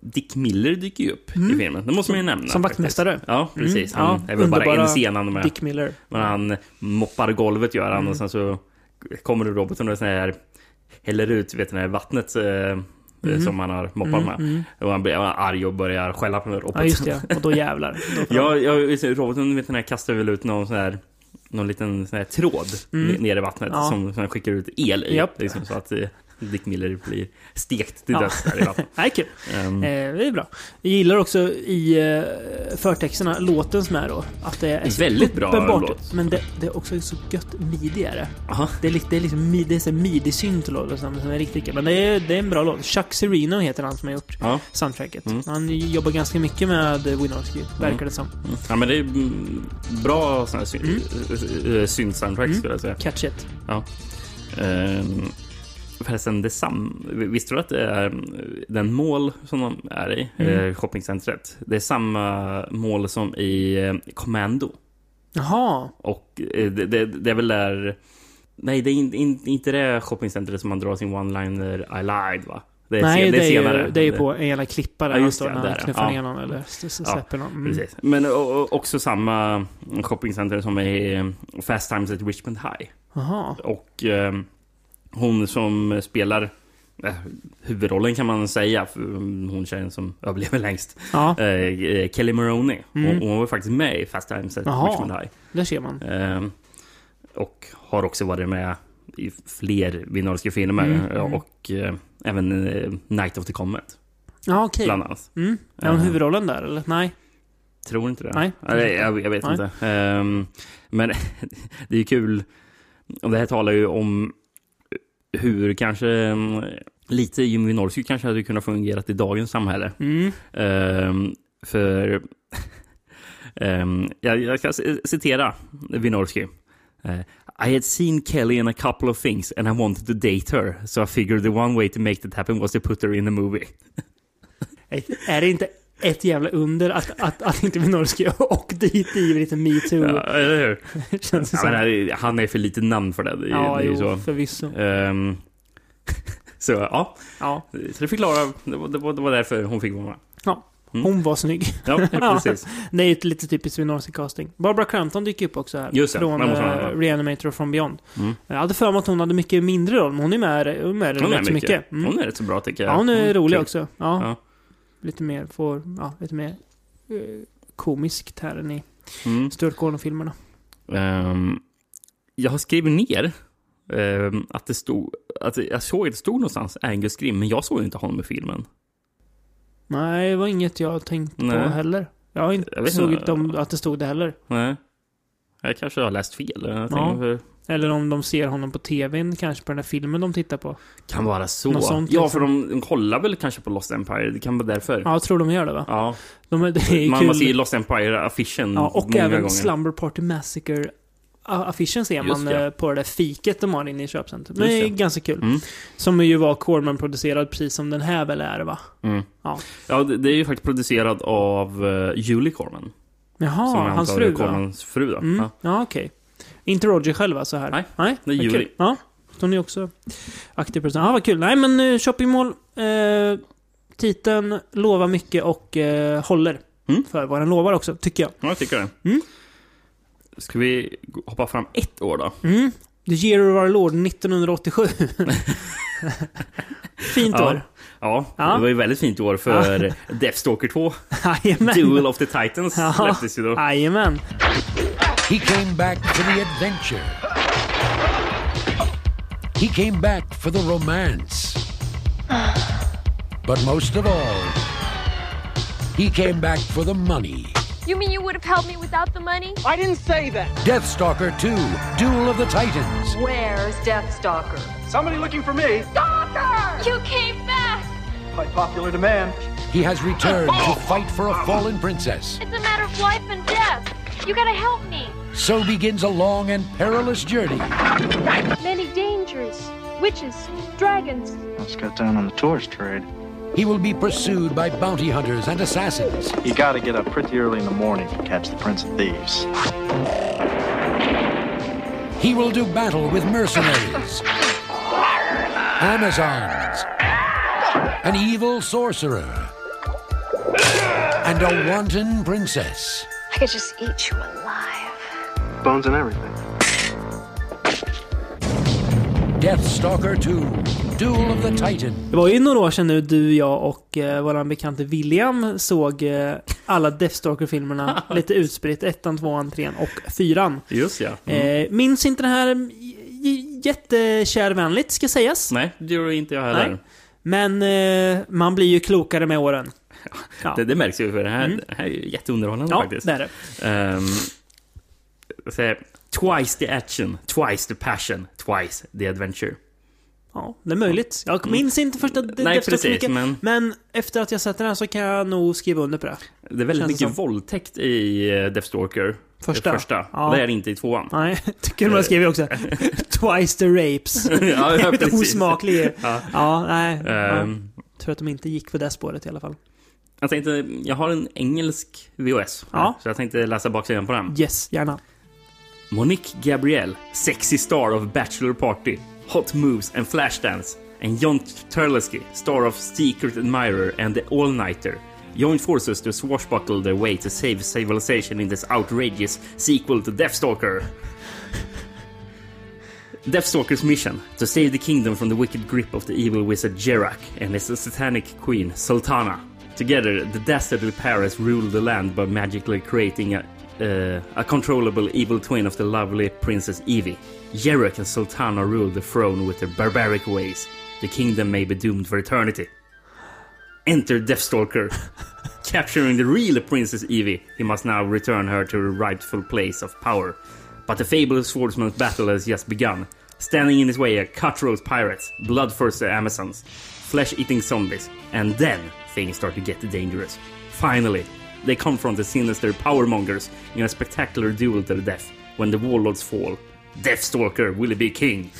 Dick Miller dyker ju upp mm. i filmen. Det måste man ju nämna. Som vaktmästare. Ja, precis. Mm. Han ja, är väl bara en scen med. Dick Miller. Men han moppar golvet gör han mm. och sen så kommer det roboten och sån här häller ut vet ni, vattnet mm. som han har moppat mm. med. Mm. Och han blir arg och börjar skälla på roboten. Ja, just det. Och då jävlar. Då ja, ja, roboten vet ni, kastar väl ut någon sån här någon liten sån här tråd mm. ner i vattnet ja. som, som skickar ut el i. Yep. Liksom, så att Dick Miller blir stekt till döds ja. där i vattnet. Nej, kul. Um, eh, det är bra. Jag gillar också i uh, förtexterna låten som är då. Att det är väldigt bra låt. Men det, det är också så gött midigare. Det är, det är liksom det är så midi-synt låt som är riktigt kul. Men det är, det är en bra låt. Chuck Serino heter han som har gjort ja. soundtracket. Mm. Han jobbar ganska mycket med Wynorski, verkar mm. det som. Mm. Ja, men det är bra sån här sy- mm. synt-soundtrack mm. skulle jag säga. Catch it. Ja. Um, Förresten, det sam- visste du att det är den mål som de är i, mm. shoppingcentret? Det är samma mål som i Commando. Jaha. Och det, det, det är väl där... Nej, det är in, in, inte det shoppingcentret som man drar sin one-liner I lied, va? Det är, Nej, sen, det är, det är senare. Ju, det är på en jävla klippa där ja, han står det, när han knuffar ner någon eller släpper någon. Mm. Precis. Men och, också samma shoppingcenter som är i Fast Times at Richmond High. Jaha. Och... Eh, hon som spelar eh, huvudrollen kan man säga, för hon tjejen som överlever längst. Ja. Eh, Kelly Maroney. Mm. Hon, hon var faktiskt med i Fast Times at Richmond High. Där ser man. Eh, och har också varit med i fler Wynorski filmer mm. och eh, även eh, Night of the Comet. Ja, okej. Bland annat. Mm. Är hon huvudrollen där eller? Nej. Tror inte det. Nej. Jag, jag, jag vet Nej. inte. Eh, men det är ju kul. Och det här talar ju om hur kanske lite Jim Wynorski kanske hade kunnat fungera i dagens samhälle. Mm. Um, för um, jag, jag ska citera Wynorski. Uh, I had seen Kelly in a couple of things and I wanted to date her, so I figured the one way to make that happen was to put her in a movie. Är det inte ett jävla under att, att, att inte Wynorski och dit i lite Me Too. Ja, eller hur? Känns det ja, men han är för lite namn för det. det ja, det är jo, så. förvisso. Um, så ja. ja. Så det förklarar, det var, det var, det var därför hon fick vara med. Ja, hon mm. var snygg. Ja, precis. Det är ett lite typiskt Wynorski-casting. Barbara Crampton dyker upp också här. Just det, från uh, Reanimator och From Beyond. Mm. Jag hade för mig att hon hade mycket mindre roll, men hon är med, hon är med hon rätt så mycket. mycket. Mm. Hon är rätt så bra tycker jag. Ja, hon är mm, rolig kul. också. Ja. Ja. Lite mer får, ja, lite mer uh, komiskt här än i mm. Stuart Gordon-filmerna. Um, jag har skrivit ner um, att det stod, att jag såg att det stod någonstans Angus Scrimm, men jag såg inte honom i filmen. Nej, det var inget jag tänkte Nej. på heller. Jag har inte jag såg inte om att det stod det heller. Nej. Jag kanske har läst fel. Jag ja. för... Eller om de ser honom på tvn, kanske på den här filmen de tittar på. Kan vara så. Sånt, ja, liksom. för de, de kollar väl kanske på Lost Empire. Det kan vara därför. Ja, jag tror de gör det, va? Ja. De, det är man, kul. man ser Lost Empire-affischen ja, och många även gånger. Slumber Party Massacre affischen ser man ja. på det där fiket de har inne i köpcentret. Det är ganska kul. Mm. Som ju var Corman-producerad precis som den här väl är, va? Mm. Ja, ja det, det är ju faktiskt producerad av uh, Julie Corman. Jaha, hans fru, Cormans fru då. Mm. Ja, ja okej. Okay. Inte Roger själva så här. Nej, Nej det är Julie. Kul. Ja, hon är också aktiv person. Ja, vad kul. Nej, men uh, shoppingmål. Uh, titeln lovar mycket och uh, håller mm. för vad den lovar också, tycker jag. Ja, jag tycker det. Mm. Ska vi hoppa fram ett år då? Mm. The Year of Our Lord nittonhundraåttiosju. Fint ja. år. Ja, ja, det var ju väldigt fint år för ja. Deathstalker två. Duel of the Titans ja. släpptes ju då. Jajamän. He came back for the adventure. He came back for the romance. But most of all, he came back for the money. You mean you would have helped me without the money? I didn't say that. Deathstalker two, Duel of the Titans. Where's Deathstalker? Somebody looking for me. Stalker! You came back! By popular demand. He has returned to fight for a fallen princess. It's a matter of life and death. You gotta help me. So begins a long and perilous journey. Many dangers. Witches, dragons. Let's cut down on the tourist trade. He will be pursued by bounty hunters and assassins. You gotta get up pretty early in the morning to catch the Prince of Thieves. He will do battle with mercenaries, Amazons, an evil sorcerer, and a wanton princess. I could just eat you alive. Bones and everything. Deathstalker two, Duel of the Titan. Det var ju några år sedan nu du, jag och eh, våran bekante William såg eh, alla Deathstalker-filmerna lite utspritt. Ettan, tvåan, trean och fyran. Just ja. Mm. Eh, minns inte den här j- jättekärvänligt, ska sägas. Nej, det gör inte jag heller. Nej. Men eh, man blir ju klokare med åren. Ja. Det, det märks ju för det här, Mm. det här är ju jätteunderhållande Ja, faktiskt. det är det. Um, så, twice the action, twice the passion, twice the adventure. Ja, det är möjligt. Jag minns inte första Nej, Deathstalker precis, mycket, men... men efter att jag sett den här så kan jag nog skriva under på det. Det är väldigt Känns mycket som. våldtäkt i Deathstalker. Första? Första. Ja. Det är det inte i tvåan. Nej, tycker man skriver också. Twice the rapes. Ja, ja, precis. Osmaklig. Ja. Ja, nej. Um, ja. Tror att de inte gick på det spåret i alla fall. Jag tänkte, jag har en engelsk V H S. Ja. Så jag tänkte läsa baksidan på den. Yes, gärna. Monique Gabrielle, sexy star of Bachelor Party, Hot Moves and Flashdance, and John Turleski, star of Secret Admirer and The All-Nighter, joined forces to swashbuckle their way to save civilization in this outrageous sequel to Deathstalker. Deathstalker's mission, to save the kingdom from the wicked grip of the evil wizard Jerak and his satanic queen, Sultana. Together, the dastardly Paris ruled the land by magically creating a, uh, a controllable evil twin of the lovely Princess Evie. Jerak and Sultana ruled the throne with their barbaric ways. The kingdom may be doomed for eternity. Enter Deathstalker. Capturing the real Princess Evie, he must now return her to her rightful place of power. But the fabled swordsman's battle has just begun. Standing in his way are cutthroat pirates, bloodthirsty Amazons, flesh-eating zombies, and then things start to get dangerous. Finally, they confront the sinister powermongers in a spectacular duel to the death. When the warlords fall, Deathstalker will be king.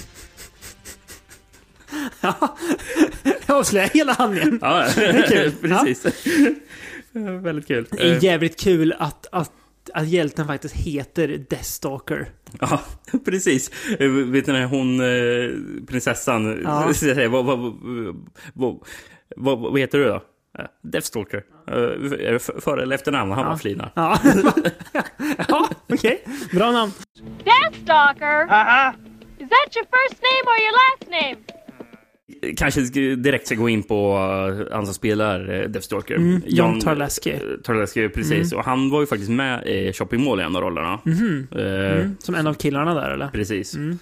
Ja, jag avslöjar hela handlingen. Ja, det är kul. Precis. Ja. Väldigt kul. Det är jävligt kul att, att, att hjälten faktiskt heter Deathstalker. Ja, precis. Vet ni när hon, prinsessan, ja. säger, vad, vad, vad, vad, vad heter du då? Deathstalker. Är det före eller efternamn? Han ja. var flinar. Ja, ja okej. Okay. Bra namn. Deathstalker? Uh-huh. Is that your first name or your last name? Kanske direkt ska gå in på han som spelar Deathstalker. Mm, John Turleski. Turleski, precis. Mm. Och han var ju faktiskt med i Shopping Mall i en av rollerna. Mm-hmm. Uh, mm. Som en av killarna där, eller? Precis. Mm.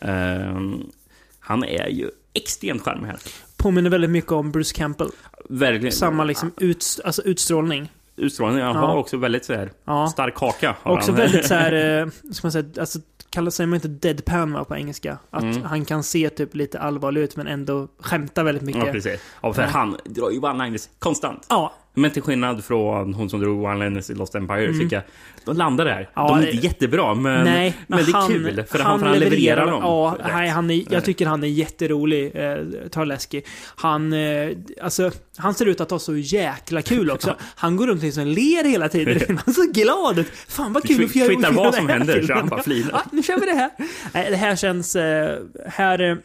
Uh, han är ju extremt charmig här. Påminner väldigt mycket om Bruce Campbell. Verkligen. Samma liksom ut, alltså utstrålning. Utstrålning, han ja. har också väldigt så här ja. stark kaka. Också han. väldigt så här, ska man säga, alltså kallar sig man inte deadpan va, på engelska. Att mm. han kan se typ lite allvarlig ut men ändå skämta väldigt mycket. Ja, precis. Ja, för ja. han drar ju one-liners konstant. Ja. Men till skillnad från hon som drog one-liners i Lost Empire mm. tycker jag, de landar där. Ja, de är inte jättebra, men, nej, men, men det är han, kul. För han, han, för han levererar dem. Ja, nej, han är, jag tycker han är jätterolig, eh, Turleski. Han, eh, alltså, han ser ut att ha så jäkla kul också. Han går runt och liksom ler hela tiden. Han är så glad. Fan vad kul att få göra det. Vad som händer så han bara flinar. Ja, nu kör vi det här. Nej, det här känns... Eh, här... Eh,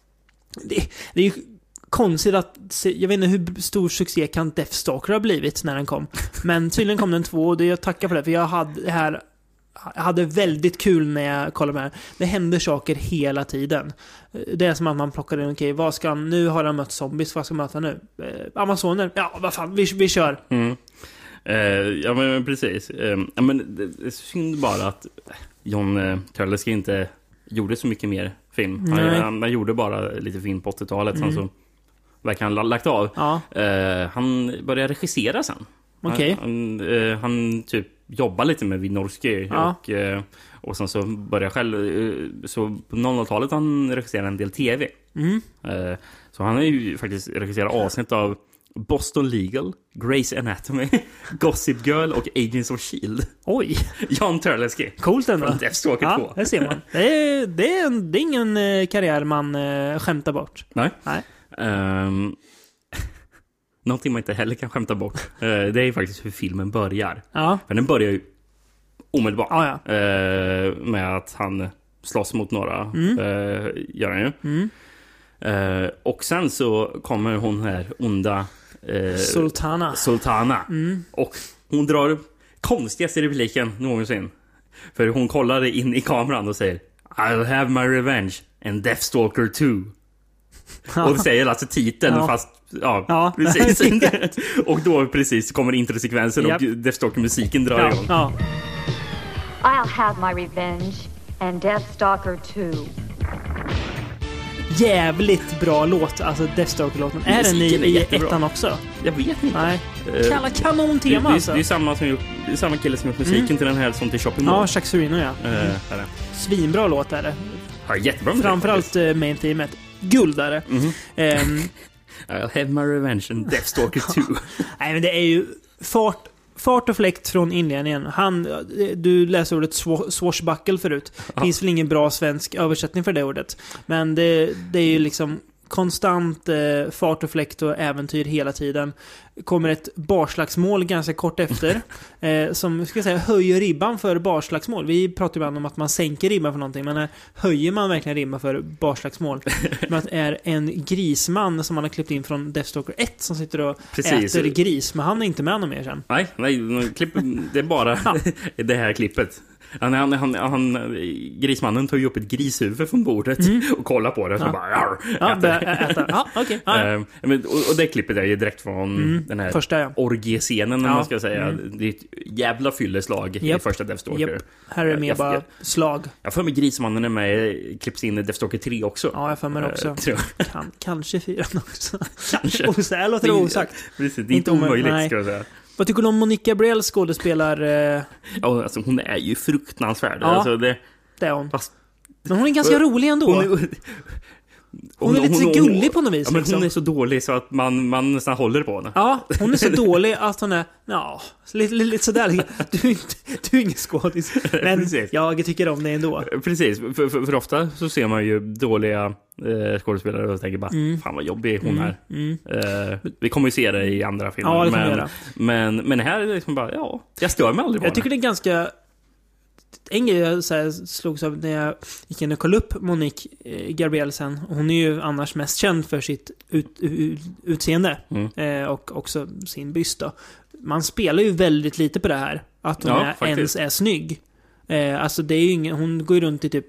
det, det är ju konstigt att... Jag vet inte hur stor succé kan Deathstalker ha blivit när den kom. Men tydligen kom den två och det, jag tackar för det. För jag hade det här... Jag hade väldigt kul när jag kollade med det. Det händer saker hela tiden. Det är som att man plockar in, okej, okay, vad ska han... Nu har han mött zombies, vad ska han möta nu? Eh, Amazoner? Ja, vad fan, vi, vi kör. Mm. Uh, ja, men precis. Uh, ja, men det, det är synd bara att John uh, Turleski inte gjorde så mycket mer film. Han, han, han gjorde bara lite film på åttiotalet, mm. sen så verkar han lagt av. Ja. Uh, han började regissera sen. Okay. Han, uh, han typ jobbar lite med Wynorski ja. och, uh, och sen så började själv uh, så på noll noll-talet han regisserade en del tv. Mm. Uh, så han har ju faktiskt regisserat avsnitt av Boston Legal, Grey's Anatomy, Gossip Girl och Agents of S H I E L D. Oj! John Turleski. Coolt ändå. Från Deathstalker ja, två. Det ser man. Det är, det är, en, det är ingen eh, karriär man eh, skämtar bort. Nej. Nej. Um, någonting man inte heller kan skämta bort. Uh, det är ju faktiskt hur filmen börjar. Ja. För den börjar ju omedelbart. Ja, ja. Uh, med att han slåss mot några. Mm. Uh, gör han ju. Mm. Uh, och sen så kommer hon här onda eh, Sultana. Sultana. Mm. Och hon drar konstigaste repliken någonsin. För hon kollar in i kameran och säger I'll have my revenge and Deathstalker two. Och säger alltså titeln ja. fast ja, ja precis. Och då precis kommer introsekvensen yep. och Deathstalker-musiken drar ja. igång. Ja. I'll have my revenge and Deathstalker two. Jävligt bra låt, alltså Deathstalker-låten. Är den i, i ettan också? Jag vet inte. Nej. Kalla kanon-tema det, alltså. Det är samma, som gjort, det är samma kille som gjort musiken mm. till den här som till Shopping Mall. Ja, Chuck Serino, ja. Mm. Uh, Svinbra låt är det. Ja, jättebra. Framförallt uh, main-teamet. Guld är det. Mm-hmm. Um, I'll have my revenge and Deathstalker two. Nej, men det är ju fart Fart och fläkt från inledningen. Han, du läser ordet swashbuckle förut. Det finns väl ingen bra svensk översättning för det ordet. Men det, det är ju liksom konstant eh, fart och fläkt och äventyr hela tiden. Kommer ett barslagsmål ganska kort efter eh, som ska jag säga höjer ribban för barslagsmål. Vi pratar ju ibland om att man sänker ribban för någonting, men höjer man verkligen ribban för barslagsmål? Men att det är en grisman som man har klippt in från Deathstalker ett som sitter och Precis. äter gris, men han är inte med någon mer sen. Nej, nej klipp, det är bara ja. det här klippet. Han, han, han, han, grismannen tar ju upp ett grishuvud från bordet mm. och kollar på det och så ja. bara arr, ja, äter. äter. Ja, okay. ja. uh, men, och, och det klippet är ju direkt från mm. den här första, ja. orgiescenen, ja. man ska säga. Mm. Det är ett jävla fylleslag yep. i första Deathstalker. Yep. Här är det mer jag, bara jag, slag. Jag får med grismannen är med, klipps in i Deathstalker tre också. Ja, jag får med också. Uh, kan, kanske fyran också. Kanske. Osäker låter det osagt. Precis, det är inte omöjligt nej. ska jag säga. Vad tycker du om Monica Gabriel skådespelar? Eh... Ja, alltså hon är ju fruktansvärd. Ja, alltså, det... det är hon. Fast... Men hon är ganska hon... rolig ändå. Hon är, hon hon är lite hon, gullig hon, på något vis. Ja, men liksom. Hon är så dålig så att man, man nästan håller på henne. Ja, hon är så dålig att hon är ja, lite, lite, lite sådär. Du är, inte, du är ingen skådis. Men jag tycker om det ändå. Precis, för, för, för ofta så ser man ju dåliga eh, skådespelare och tänker bara, mm. fan vad jobbig hon mm. är. Mm. Eh, vi kommer ju se det i andra filmer. Ja, det men, göra. men, men här är det liksom bara, ja, jag stör mig aldrig på Jag tycker det är ganska... En grej jag så här slogs av när jag gick in och kollade upp Monique Gabriel sen. Hon är ju annars mest känd för sitt ut, ut, utseende mm. eh, och också sin byst då. Man spelar ju väldigt lite på det här. Att hon ja, är, ens är snygg. Eh, alltså det är ju ingen, hon går ju runt i typ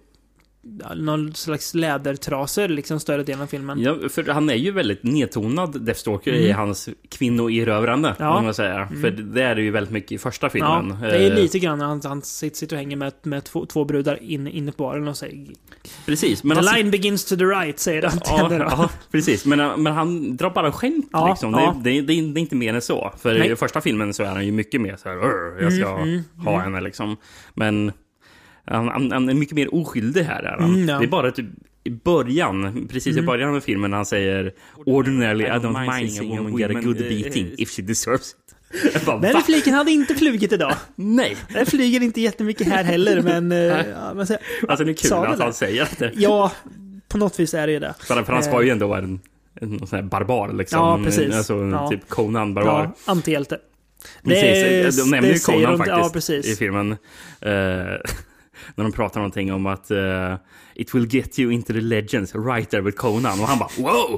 någon slags lädertraser liksom större delen av filmen. Ja, för han är ju väldigt nedtonad Deathstalker mm. i hans kvinnoerövrande ja. kan man säga. Mm. För det är det ju väldigt mycket i första filmen. Ja, det är lite grann när han, han sitter och hänger med, med två, två brudar inne in på baren och säger precis, men the alltså, line begins to the right, säger han ja, ja, precis, men, men han drar bara skämt ja, liksom. Ja. Det, det, det, det är inte mer än så. För Nej. i första filmen så är han ju mycket mer så här, jag ska mm, mm, ha mm. henne liksom. Men Han, han, han är mycket mer oskyldig här. Är han. Mm, ja. Det är bara typ i början, precis mm. i början av filmen, han säger ordinarily I don't mind seeing a woman get a good beating if she deserves it. Bara, den fliken hade inte flugit idag. Nej. Den flyger inte jättemycket här heller, men... ja, men så, alltså det är kul att han säger det. Ja, på något vis är det ju det. För, för han ska ju ändå vara en, en, en sån här barbar, liksom. Ja, precis. Alltså, ja. typ Conan-barbar. Ja, antihjälte. Precis, de nämner ju Conan de, faktiskt ja, i filmen. Uh, när de pratar någonting om att uh, it will get you into the legends right there with Conan. Och han bara, wow!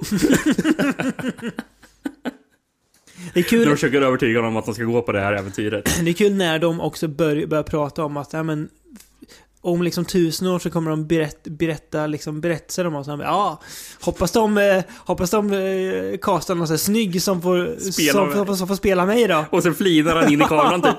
Det är kul. När de försöker övertyga dem om att de ska gå på det här äventyret. Det är kul när de också börjar, börjar prata om att ja, men, om liksom tusen år så kommer de berätta, berätta liksom berättelser om oss. Ja, hoppas de eh, hoppas de eh, kastar någon så här snygg som får spela, som, som, som får spela mig då. Och sen flinar han in i kameran typ.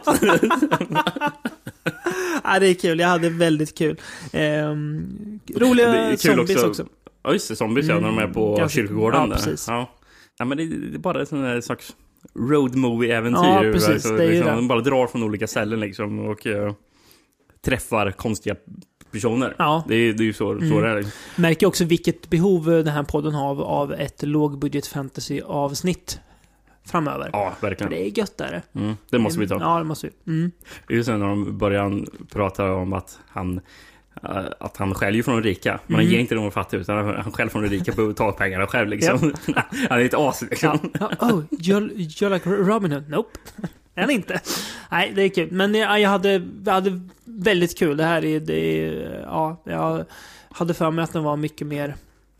Ja, det är kul. Jag hade väldigt kul. Ehm, roliga det är kul zombies också. också. Ja, just det. Zombies, mm, ja, när de är på ganska, kyrkogården. Ja, precis. Ja. Ja, men det, det är bara en sån här slags road movie-äventyr. Ja, precis. Alltså, det är liksom, det. de bara drar från olika ställen liksom, och uh, träffar konstiga personer. Ja. Det är, det är ju så, mm. så det är. Liksom. Märker också vilket behov den här podden har av ett lågbudget fantasy-avsnitt framöver. Ja, verkligen. För det är gött där. Mm, det måste vi ta. Ja, det måste vi. Mm. Det är ju sen när de börjar prata om att han uh, att han skäljer från de rika. Men mm. han ger inte dem fattiga, utan han själv från de rika på att ta pengarna själv liksom. Yep. Han är ett as liksom. Ja. Oh, you're, you're like Robin Hood. Nope. Än inte. Nej, det är kul. Men jag, jag, hade, jag hade väldigt kul. Det här är, det är, ja, jag hade för mig att den var mycket mer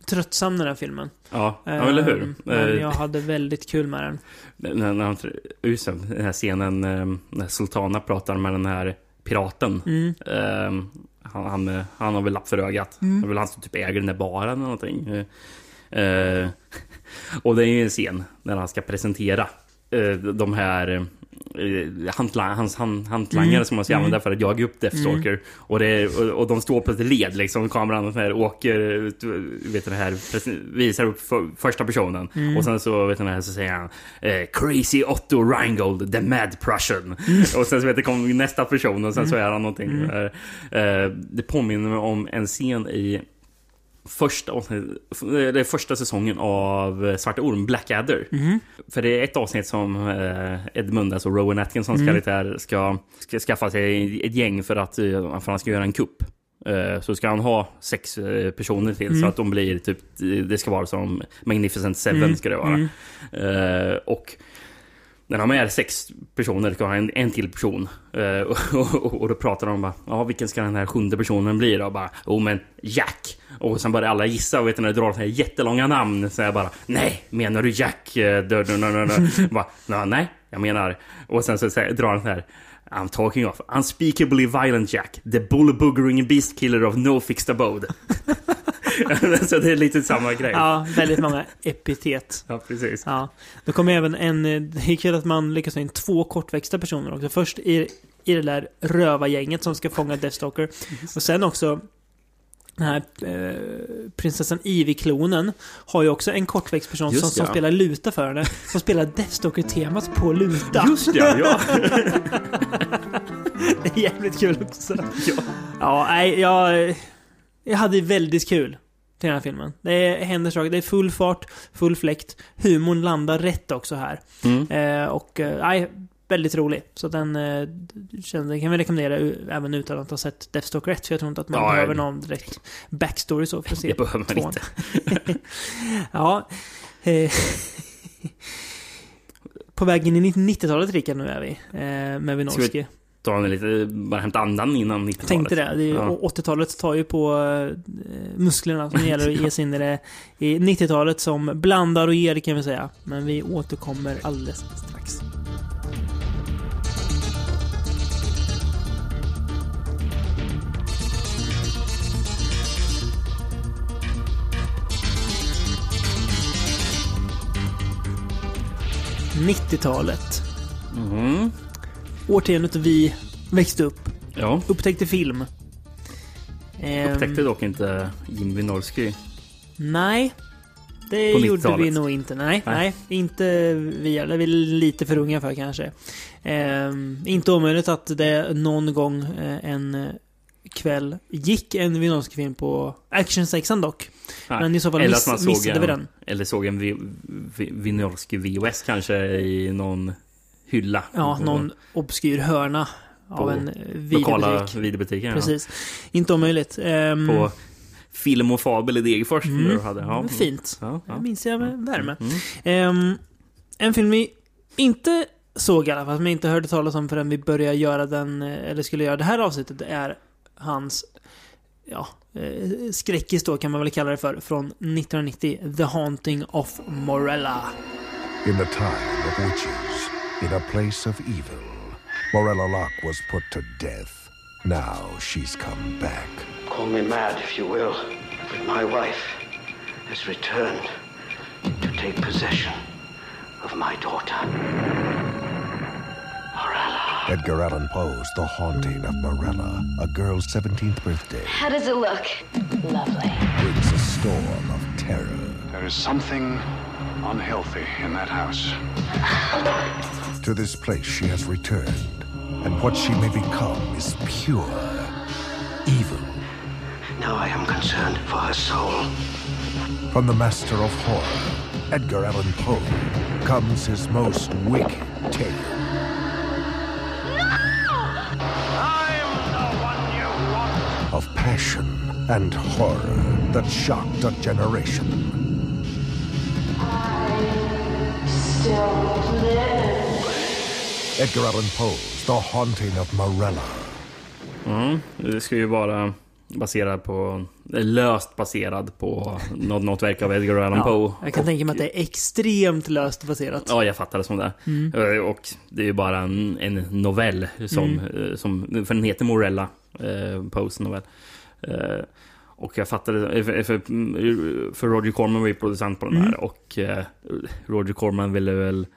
tröttsam den här filmen. Ja, ja eller hur? Men jag hade väldigt kul med den. När, när han, den här scenen när Sultana pratar med den här piraten. Mm. Um, han, han, han har väl lapp för ögat. Mm. Det är väl han som typ äger den där baren eller någonting. Uh, och det är ju en scen när han ska presentera uh, de här uh, hantla, hans hand, hantlangare mm. som man ska använda mm. för att jaga upp Deathstalker. Mm. Och, det, och, och de står på ett led liksom. Kameran här åker, vet du, det här visar upp för, första personen. Mm. Och sen så vet du, här, så säger han uh, Crazy Otto Rheingold, the mad Prussian. Mm. Och sen så vet du, kommer nästa person och sen mm. så är han någonting. Mm. Uh, uh, det påminner mig om en scen i första, det är första säsongen av Svarta Orm, Blackadder. Mm. För det är ett avsnitt som Ed Mundas och Rowan Atkinsons mm. karaktär ska, ska skaffa sig ett gäng för att för han ska göra en kupp. Så ska han ha sex personer till mm. så att de blir typ, det ska vara som Magnificent Seven mm. ska det vara. Mm. Och när de är sex personer kan ha en, en till person uh, och, och, och då pratar de bara, ja, vilken ska den här sjunde personen bli då? Bara, oh men Jack. Och sen börjar alla gissa och vet när det drar här jättelånga namn så jag bara, nej, menar du Jack? bara, no, nej, jag menar. Och sen så, så drar han här, I'm talking of unspeakably violent Jack, the bull-boogering beast killer of no fixed abode. Så det är lite samma grej. Ja, väldigt många epitet. Ja, precis. Ja. Då kommer även en, det är kul att man lyckas få in två kortväxta personer också. Först i, i det där rövargänget som ska fånga Deathstalker. Och sen också den här eh, prinsessan Ivy-klonen har ju också en kortväxt person som, som spelar luta för henne. Som spelar Deathstalker-temat på luta. Just det, ja. Det är jävligt kul också. Ja, ja nej, jag, jag hade väldigt kul till den här filmen. Det händer saker, det är full fart, full fläkt. Humorn landar rätt också här. Mm. Eh, och nej, väldigt rolig. Så den, eh, den kan vi rekommendera även utan att ha sett Deathstalker ett. För jag tror inte att man ja, behöver någon direkt backstory så för att se. Det behöver man inte. Ja. Eh, på vägen i nittiotalet, Rickard, nu är vi. Eh, med Wynorski. Ta en lite, bara hämta andan innan nittiotalet. Tänkte det. det är, ja. åttiotalet tar ju på eh, musklerna som gäller att ge sig in i det. I nittiotalet som blandar och ger, kan vi säga. Men vi återkommer alldeles strax. nittiotalet. Mm. Årtiondet vi växte upp. Ja. Upptäckte film. Upptäckte dock inte Jim Wynorski. Nej. Det gjorde vi nog inte. Nej, nej. nej inte vi. Eller vi är lite för unga för kanske. Um, inte omöjligt att det någon gång uh, en kväll gick en Wynorski-film på Action-sexan dock. Nej. Men i så fall eller miss, att man såg missade en, vi den. Eller såg en Wynorski V O S kanske i någon hylla. Ja, någon obskyr hörna av en videobutik. videobutiken. Precis. Ja. Inte omöjligt. Um, på Film och Fabel i Degerfors. Mm, hade. Ja. Fint. Ja, ja. Jag minns jag med värme. Mm. Um, en film vi inte såg i alla fall, som jag inte hörde talas om förrän vi började göra den, eller skulle göra det här avsnittet, är hans ja, skräckis då kan man väl kalla det för, från nittonhundranittio, The Haunting of Morella. In the time of witches, in a place of evil, Morella Locke was put to death. Now she's come back. Call me mad if you will, but my wife has returned to take possession of my daughter, Morella. Edgar Allan Poe's The Haunting of Morella, a girl's seventeenth birthday. How does it look? Lovely. Brings a storm of terror. There is something unhealthy in that house. To this place she has returned, and what she may become is pure evil. Now I am concerned for her soul. From the master of horror, Edgar Allan Poe, comes his most wicked tale. Of passion and horror that shocked a generation. I still live. Edgar Allan Poe's The Haunting of Morella. Mm, det ska ju vara baserad på löst baserad på något, något verk av Edgar Allan Ja, Poe. jag kan och, tänka mig att det är extremt löst baserat. Ja, jag fattar det som det. Mm. Och det är ju bara en, en novell som, Mm. som för den heter Morella, eh, Poes novell. Eh, och jag fattade för, för, för Roger Corman var ju producent på den här. Mm. Och eh, Roger Corman ville väl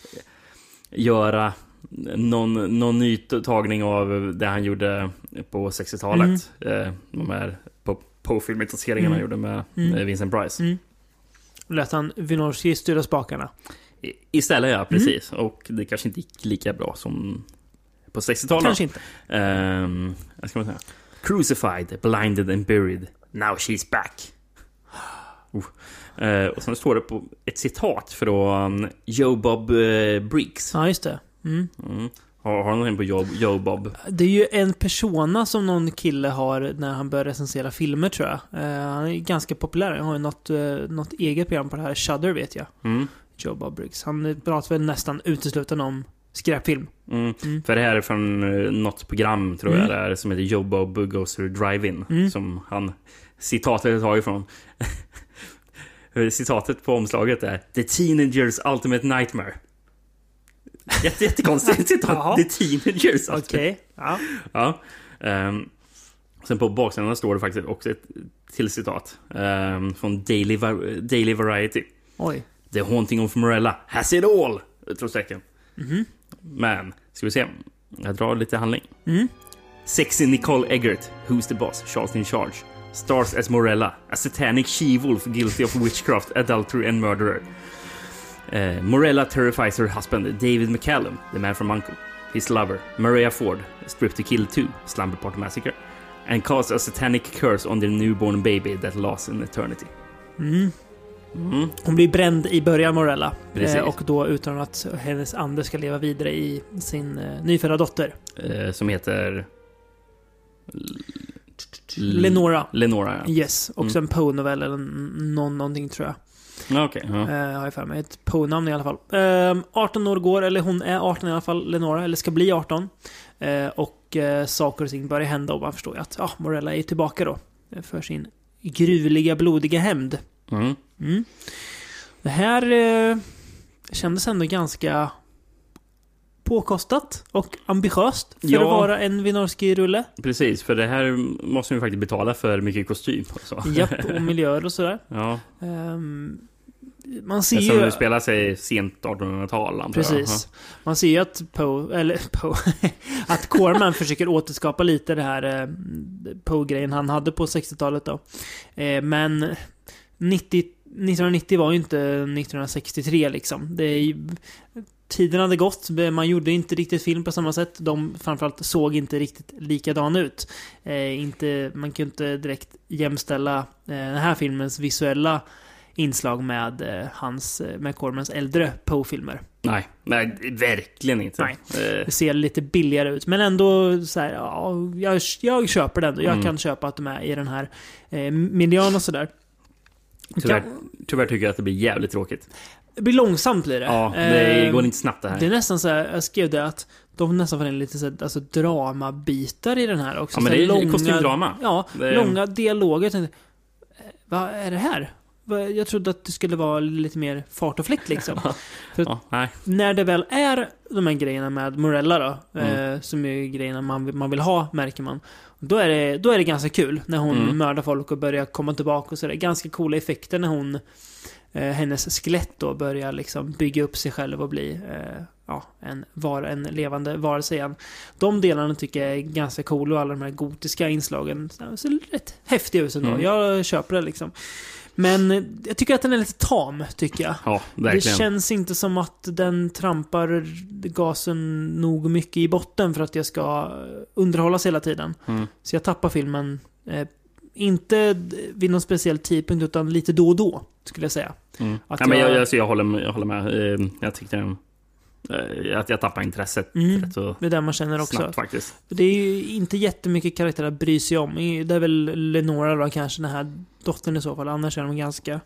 göra någon, någon ny tagning av det han gjorde på sextiotalet. Mm. Eh, de här Poe-filmatiseringarna han Mm. gjorde med Mm. Vincent Price. Mm. Lät han Wynorski styra spakarna. I, istället, ja, precis. Mm. Och det kanske inte gick lika bra som på sextiotalet. Kanske inte. Um, jag ska säga. Crucified, blinded and buried. Now she's back. Uh. Uh, och sen står det på ett citat från Joe Bob uh, Briggs. Ja, just det. Mm. Mm. Har, har du någonting på Joe, Joe Bob? Det är ju en persona som någon kille har när han börjar recensera filmer, tror jag. Uh, han är ganska populär. Han har ju något, uh, något eget program på det här. Shudder, vet jag. Mm. Joe Bob Briggs. Han pratar väl nästan uteslutande om skräpfilm. Mm. Mm. För det här är från uh, något program, tror Mm. jag, där, som heter Joe Bob Goes to the Drive-In. Mm. Som han citatet är taget ifrån. Citatet på omslaget är The Teenager's Ultimate Nightmare. Jätte, jättekonstigt citat. The Teenagers. Okej. Okay. Ja. Ja. Um, sen på baksidan står det faktiskt också ett till citat um, från Daily, Daily Variety. Oj. The Haunting of Morella has it all. Utropstecken. Mm-hmm. Men, ska vi se. Jag drar lite handling. Mm. Sexy Nicole Eggert, who's the boss, Charles in charge, stars as Morella, a satanic she-wolf guilty of witchcraft, adultery and murderer. Uh, Morella terrifies her husband, David McCallum, the man from Uncle, his lover, Maria Ford, stripped to kill two, Slumber Party Massacre, and casts a satanic curse on their newborn baby that lasts in eternity. Mm. Mm. Hon blir bränd i början, Morella. Eh, och då utan att hennes ande ska leva vidare i sin eh, nyfödda dotter. Eh, som heter... L- Lenora. Lenora, ja. Yes. Och Mm. sen Poe-novell eller någon, någonting, tror jag. Okej. Okay, ja. Uh, har jag för mig. Ett Poe-namn i alla fall. Uh, arton år går, eller hon är arton i alla fall, Lenora, eller ska bli arton. Uh, och uh, saker och ting börjar hända och man förstår ju att uh, Morella är tillbaka då. För sin gruvliga, blodiga hämnd. Mm. Mm. Det här uh, kändes ändå ganska påkostat och ambitiöst för ja. att vara en Wynorski-rulle. Precis, för det här måste vi faktiskt betala för mycket kostym. Så. Japp, och miljöer och sådär. Ja. Um, man ser ju... ju... spelar sig sent artonhundratal. Precis. Man ser ju att Poe, eller Poe, att Corman försöker återskapa lite det här eh, Poe-grejen han hade på sextiotalet då. Eh, men nittio, nittonhundranittio var ju inte nittonhundrasextiotre liksom. Det är ju, tiden hade gått, man gjorde inte riktigt film på samma sätt. De framförallt såg inte riktigt likadan ut. Eh, inte, man kunde inte direkt jämställa eh, den här filmens visuella inslag med eh, hans med Cormans äldre Poe-filmer. Nej, nej, verkligen inte. Nej. Det ser lite billigare ut, men ändå så här, ja, jag, jag köper den. Jag mm. kan köpa att de är i den här eh, miljön och sådär. Tyvärr, tyvärr tycker jag att det blir jävligt tråkigt. Det blir långsamt blir det. Ja, det eh, går inte snabbt det här. Det är nästan så här, jag skrev det att de nästan får en lite så här, alltså dramabitar i den här också. Ja, men det är långa, kostymdrama. Ja, är... långa dialoger. Tänkte, vad är det här? Jag trodde att det skulle vara lite mer fart och fläkt liksom. För ja, nej. När det väl är de här grejerna med Morella då, mm. eh, som är grejerna man, man vill ha, märker man. Då är det, då är det ganska kul när hon mm. mördar folk och börjar komma tillbaka och så. Det är ganska coola effekter när hon eh, hennes skelett då börjar liksom bygga upp sig själv och bli eh, ja, en, var, en levande varelse igen. De delarna tycker jag är ganska coola och alla de här gotiska inslagen ser rätt häftiga ut ändå. Mm. Jag köper det liksom. Men jag tycker att den är lite tam, tycker jag. Ja, verkligen. Det känns inte som att den trampar gasen nog mycket i botten för att jag ska underhållas hela tiden. Mm. Så jag tappar filmen eh, inte vid någon speciell tidpunkt utan lite då och då, skulle jag säga. Mm. Att ja, men jag, jag, jag, håller, jag håller med. Jag tyckte att jag tappar intresset. Mm, det är det man känner också. Snabbt, faktiskt. Det är ju inte jättemycket karaktärer att bry sig om. Det är väl Lenora då, kanske den här dottern i så fall. Annars är de ganska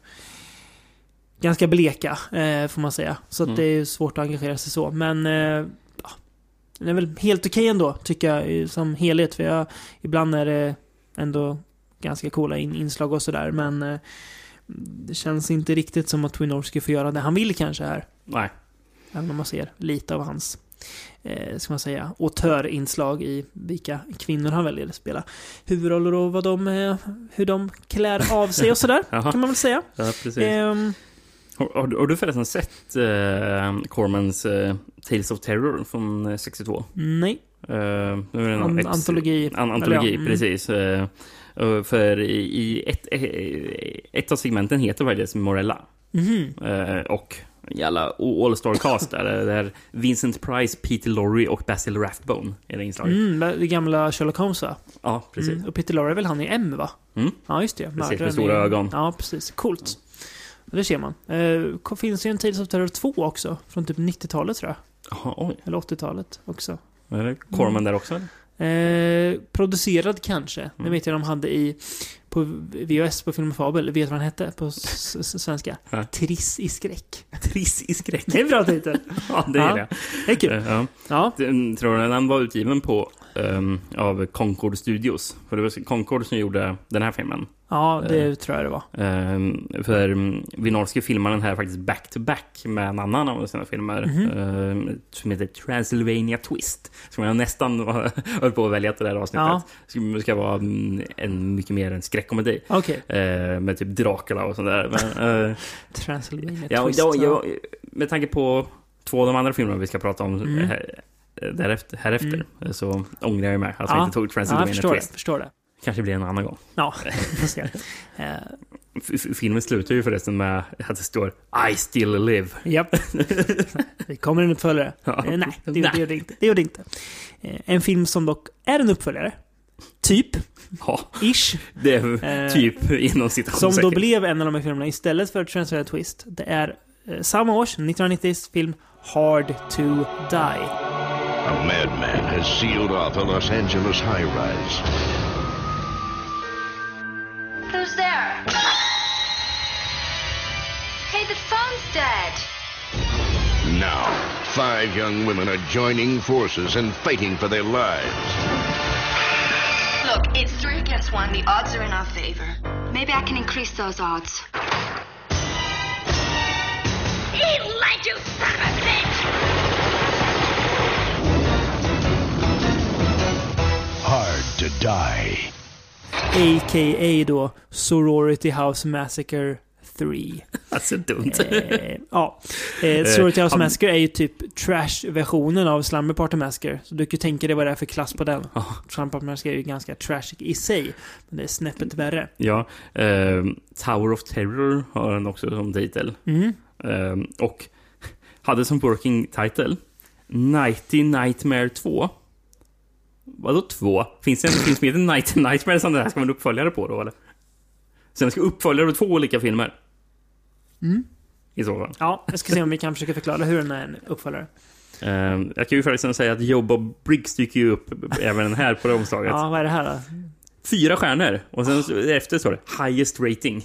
ganska bleka, eh, får man säga. Så att mm. det är svårt att engagera sig så. Men eh, ja, den är väl helt okej ändå, tycker jag, som helhet. För jag, ibland är det ändå ganska coola in, inslag och sådär. Men eh, det känns inte riktigt som att Wynorski får göra det han vill kanske här. Nej. Även om man ser lite av hans eh, ska man säga, autörinslag i vilka kvinnor han väljer att spela huvudroller och vad de, eh, hur de klär av sig och sådär. Kan man väl säga. Ja, precis. Um, har, har, har du förresten sett eh, Cormans eh, Tales of Terror från sextiotvå? Nej. Uh, uh, An- antologi. An- antologi, ja, mm. precis. Uh, uh, för i, i ett, ett av segmenten heter faktiskt Morella. Mm-hmm. Uh, och jävla all-star cast där. Det är Vincent Price, Peter Lorre och Basil Rathbone är det inslaget. Mm, det gamla Sherlock Holmes, va? Ja, precis. Mm, och Peter Lorre är väl han i M, va? Mm. Ja, just det. Precis, med stora ögon. Ja, precis. Coolt. Det ser man. Eh, finns ju en Tales of Terror två också. Från typ nittiotalet, tror jag. Aha, oj. Eller åttiotalet också. Är det Corman mm. där också? Eh, producerad kanske. Mm. Det vet jag de hade i på V H S på Film och Fabel. Vet du vad han hette på s- s- svenska? Ja. Triss i skräck. Triss i skräck. Det är en bra titel. Ja, det är ja. det. Det är kul. Ja. Ja. Den, tror jag den var utgiven på um, av Concord Studios. För det var Concord som gjorde den här filmen. Ja, det uh, tror jag det var. Um, för um, Wynorski filmade den här faktiskt back-to-back med en annan av sina filmer. Mm-hmm. um, som heter Transylvania Twist. Som jag nästan höll på att välja till det här avsnittet. Ja. Det ska vara um, en mycket mer en skräckkomedi. Okay. Uh, med typ Dracula och sånt där. Men, uh, Transylvania ja, Twist. Ja, ja, med tanke på två av de andra filmerna vi ska prata om mm. här, därefter, härefter mm. så ångrar jag mig att ja. vi inte tog Transylvania ja, förstår Twist. Det, förstår det. Kanske blir en annan gång. Ja, får se. F- filmen slutar ju förresten med att det står I still live. Japp. Det kommer en uppföljare. Ja. Eh, nej, det, det, det, inte. det gjorde det inte. Eh, en film som dock är en uppföljare. Typ. Ja. Ish. Det är typ eh, inom situationen. Som då blev en av de här filmerna istället för Transylvania Twist. Det är eh, samma års, nittonhundranittio film Hard to Die. A madman has sealed off a Los Angeles high-rise. Who's there? Hey, the phone's dead. Now, five young women are joining forces and fighting for their lives. Look, it's three against one. The odds are in our favor. Maybe I can increase those odds. He's like you, son of a bitch! Hard to Die. A K A då Sorority House Massacre tre. Alltså dumt. Eh, ja. Eh, Sorority House Massacre är ju typ trash-versionen av Slumber Party Massacre. Så du kan ju tänka dig vad det är för klass på den. Oh. Slumber Party Massacre är ju ganska trashig i sig. Men det är snäppet värre. Ja. Eh, Tower of Terror har den också som titel. Mm. Eh, och hade som working title Nighty Nightmare två. Vadå två? Finns det en film som heter Nighty Nightmare som det här ska man uppföljare på då, eller? Sen ska uppföljare på två olika filmer. Mm. I så fall. Ja, jag ska se om vi kan försöka förklara hur den är en uppföljare. Uh, jag kan ju faktiskt säga att Joe Bob Briggs dyker ju upp även den här på det omslaget. Ja, vad är det här då? Fyra stjärnor. Och sen oh. efter står det highest rating.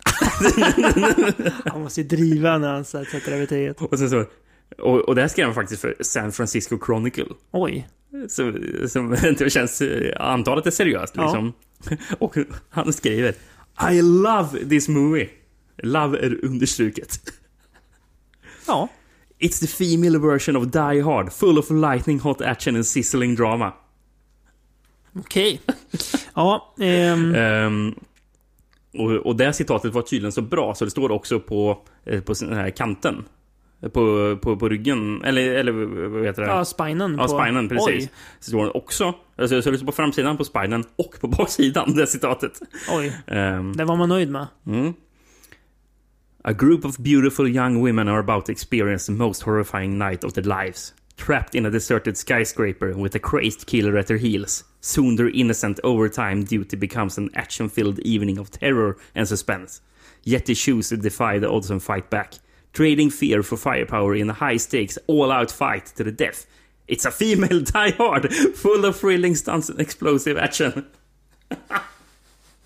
Han måste ju driva när han sätter det betyget. Och sen så och, och det här skrev han faktiskt för San Francisco Chronicle. Oj. Så, som det känns antalet är seriöst liksom. Ja. Och han skriver I love this movie. Love är understruket. Ja. It's the female version of Die Hard, full of lightning, hot action and sizzling drama. Okej. Okay. Ja. Um... Um, och, och det citatet var tydligen så bra så det står också på, på den här kanten. På, på, på ryggen. Eller, eller vad heter det? Ja, spinen. Ja, på... spinen, precis. Oj. Så står det också. Alltså, så det står på framsidan på spinen och på baksidan, det citatet. Oj. Um, det var man nöjd med. Mm. A group of beautiful young women are about to experience the most horrifying night of their lives. Trapped in a deserted skyscraper with a crazed killer at their heels. Soon their innocent overtime duty becomes an action-filled evening of terror and suspense. Yet they choose to defy the odds and fight back. Trading fear for firepower in a high-stakes, all-out fight to the death. It's a female Die Hard, full of thrilling stunts and explosive action.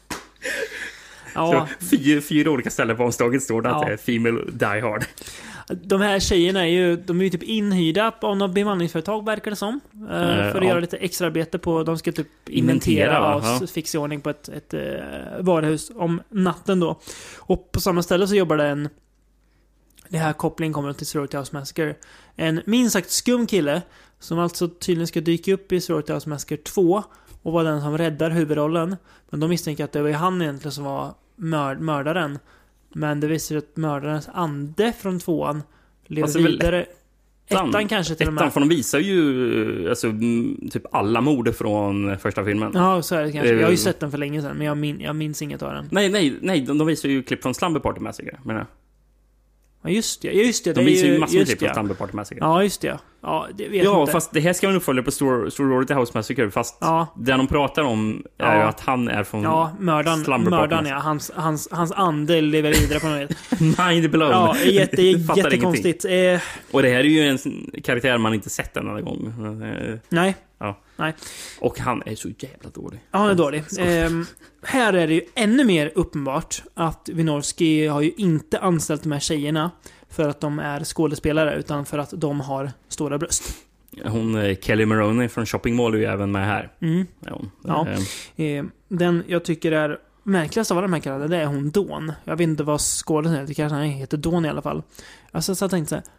Ja. Så fyra, fyra olika ställen på omslaget står det att ja. det är female Die Hard. De här tjejerna är ju, de är ju typ inhyrda av något bemanningsföretag, verkar det som. Uh, för att ja. göra lite extra arbete på, de ska typ inventera, inventera och ja. fixa i ordning på ett, ett uh, varuhus om natten då. Och på samma ställe så jobbar det en, det här kopplingen kommer till Sorority House Massacre, en minst sagt skum kille som alltså tydligen ska dyka upp i Sorority House Massacre två och vara den som räddar huvudrollen. Men de misstänker att det var han egentligen som var mörd- mördaren. Men det visar att mördarens ande från tvåan lever alltså vidare. Ettan, ettan kanske till och med. Ettan, för de visar ju alltså, typ alla mord från första filmen. Ja, så är det kanske. Jag har ju sett den för länge sedan, men jag, min, jag minns inget av den. Nej, nej, nej. De, de visar ju klipp från Slumber Party Massacre, menar jag. Ja, just det. Just det. De det visar ju ju, massor med klipp från Slumber Party Massacre. Ja, just det. Ja, det vet ja inte. Fast det här ska man uppfölja på Sorority House Massacre. Fast ja. det de pratar om är ja. ju att han är från ja, mördaren, Slumber Party mördaren, ja. Hans, hans, hans ande lever vidare på något sätt. Mind blown. Ja, jätte, jättekonstigt. Eh. Och det här är ju en karaktär man inte sett en annan gång. Nej. Ja. Nej. Och han är så jävla dålig. Ja, han är dålig. Ehm, här är det ju ännu mer uppenbart att Wynorski har ju inte anställt de här tjejerna för att de är skådespelare, utan för att de har stora bröst. Hon, Kelly Maroney från Shopping Mall, är ju även med här. Mm. Ja, hon, ja. Ehm, den jag tycker är märkligast av alla de här kallade, det är hon Dawn. Jag vet inte vad skådespelaren heter, kanske han heter Dawn i alla fall. Alltså, så jag tänkte så här,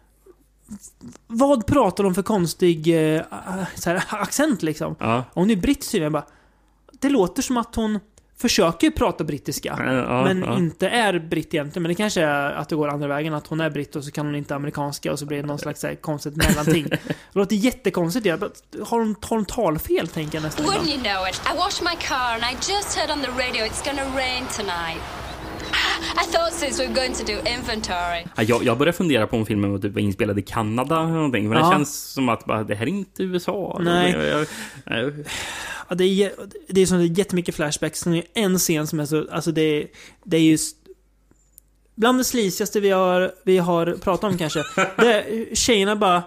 vad pratar de för konstig eh, så här, accent liksom? Ja. Hon är brittisk, jag bara, det låter som att hon försöker prata brittiska, ja, ja, men ja. inte är britt egentligen. Men det kanske är att det går andra vägen, att hon är britt och så kan hon inte amerikanska och så blir det någon slags så här, konstigt mellanting. Det låter jättekonstigt. Jag bara, har hon, har hon talfel, tänker jag nästan. Wouldn't you know it? I washed my car and I just heard on the radio it's gonna rain tonight. I thought since we were going to do inventory. Jag, jag började fundera på om filmen var typ inspelad i Kanada eller någonting. Men ja. det känns som att bara, det här är inte U S A. Nej. Jag, jag, jag... Ja, det är, det är som jättemycket flashbacks. Det är en scen som är så... Alltså det, det är just... Bland det slisigaste vi har, vi har pratat om kanske. Det är, tjejerna bara...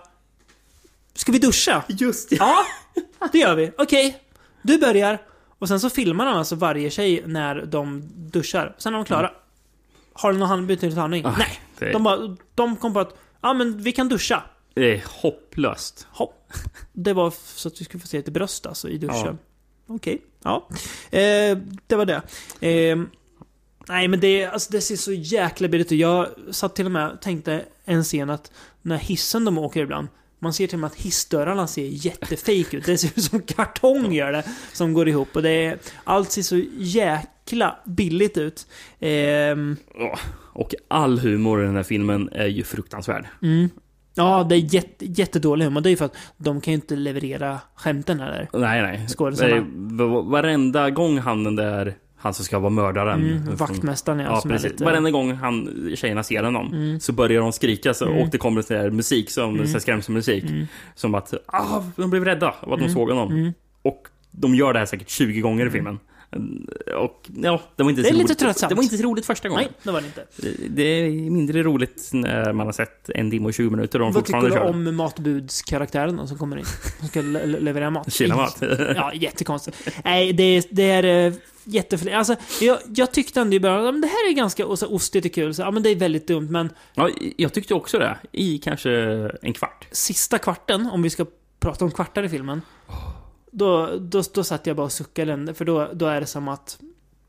Ska vi duscha? Just det. Ja, det gör vi. Okej, okay, du börjar. Och sen så filmar de alltså varje tjej när de duschar. Sen är de klara. Mm. Har du någon handbyte till tandning? Ah, Nej. Det... De, bara, de kom på att ja, men vi kan duscha. Det är hopplöst. Hopp. Det var så att vi skulle få se lite bröst alltså, i duschen. Ja. Okej, okay. ja. Eh, det var det. Eh, nej, men det, alltså, det ser så jäkla billigt ut. Jag satt till och med och tänkte en scen att när hissen de åker ibland, man ser till och med att hissdörrarna ser jättefejk ut. Det ser ut som kartong gör det, som går ihop. Och det är, allt ser så jäkla billigt ut. Eh, och all humor i den här filmen är ju fruktansvärd. Mm. Ja, det är jätte, jättedålig humor. Det är ju för att de kan ju inte leverera skämten här. Nej, nej. Skådespelarna. Varenda gång han den där, han som ska vara mördaren. Mm, vaktmästaren, ja. Ja, precis. Lite... Varenda gång han, tjejerna ser honom mm. så börjar de skrika så, mm. och det kommer så här musik som mm. så här skrämselmusik. Mm. Som att, ah, de blev rädda av att de mm. såg honom. Mm. Och de gör det här säkert tjugo gånger mm. i filmen. Och ja, det var inte det är så lite roligt. tröttsamt. Det var inte så roligt första gången. Nej, det var det inte. Det, det är mindre roligt när man har sett en timme och tjugo minuter. Och vad tycker du kör. Om matbudskaraktären som kommer in? Som ska le- leverera mat. Kina mat. Ja, jättekonstigt. Nej, det är, det är jättefler. Alltså, jag, jag tyckte ändå i början att det här är ganska och så ostigt och kul. Så, ja, men det är väldigt dumt, men... Ja, jag tyckte också det. I kanske en kvart. Sista kvarten, om vi ska prata om kvartar i filmen... Då, då, då satt jag bara och suckade. För då, då är det som att...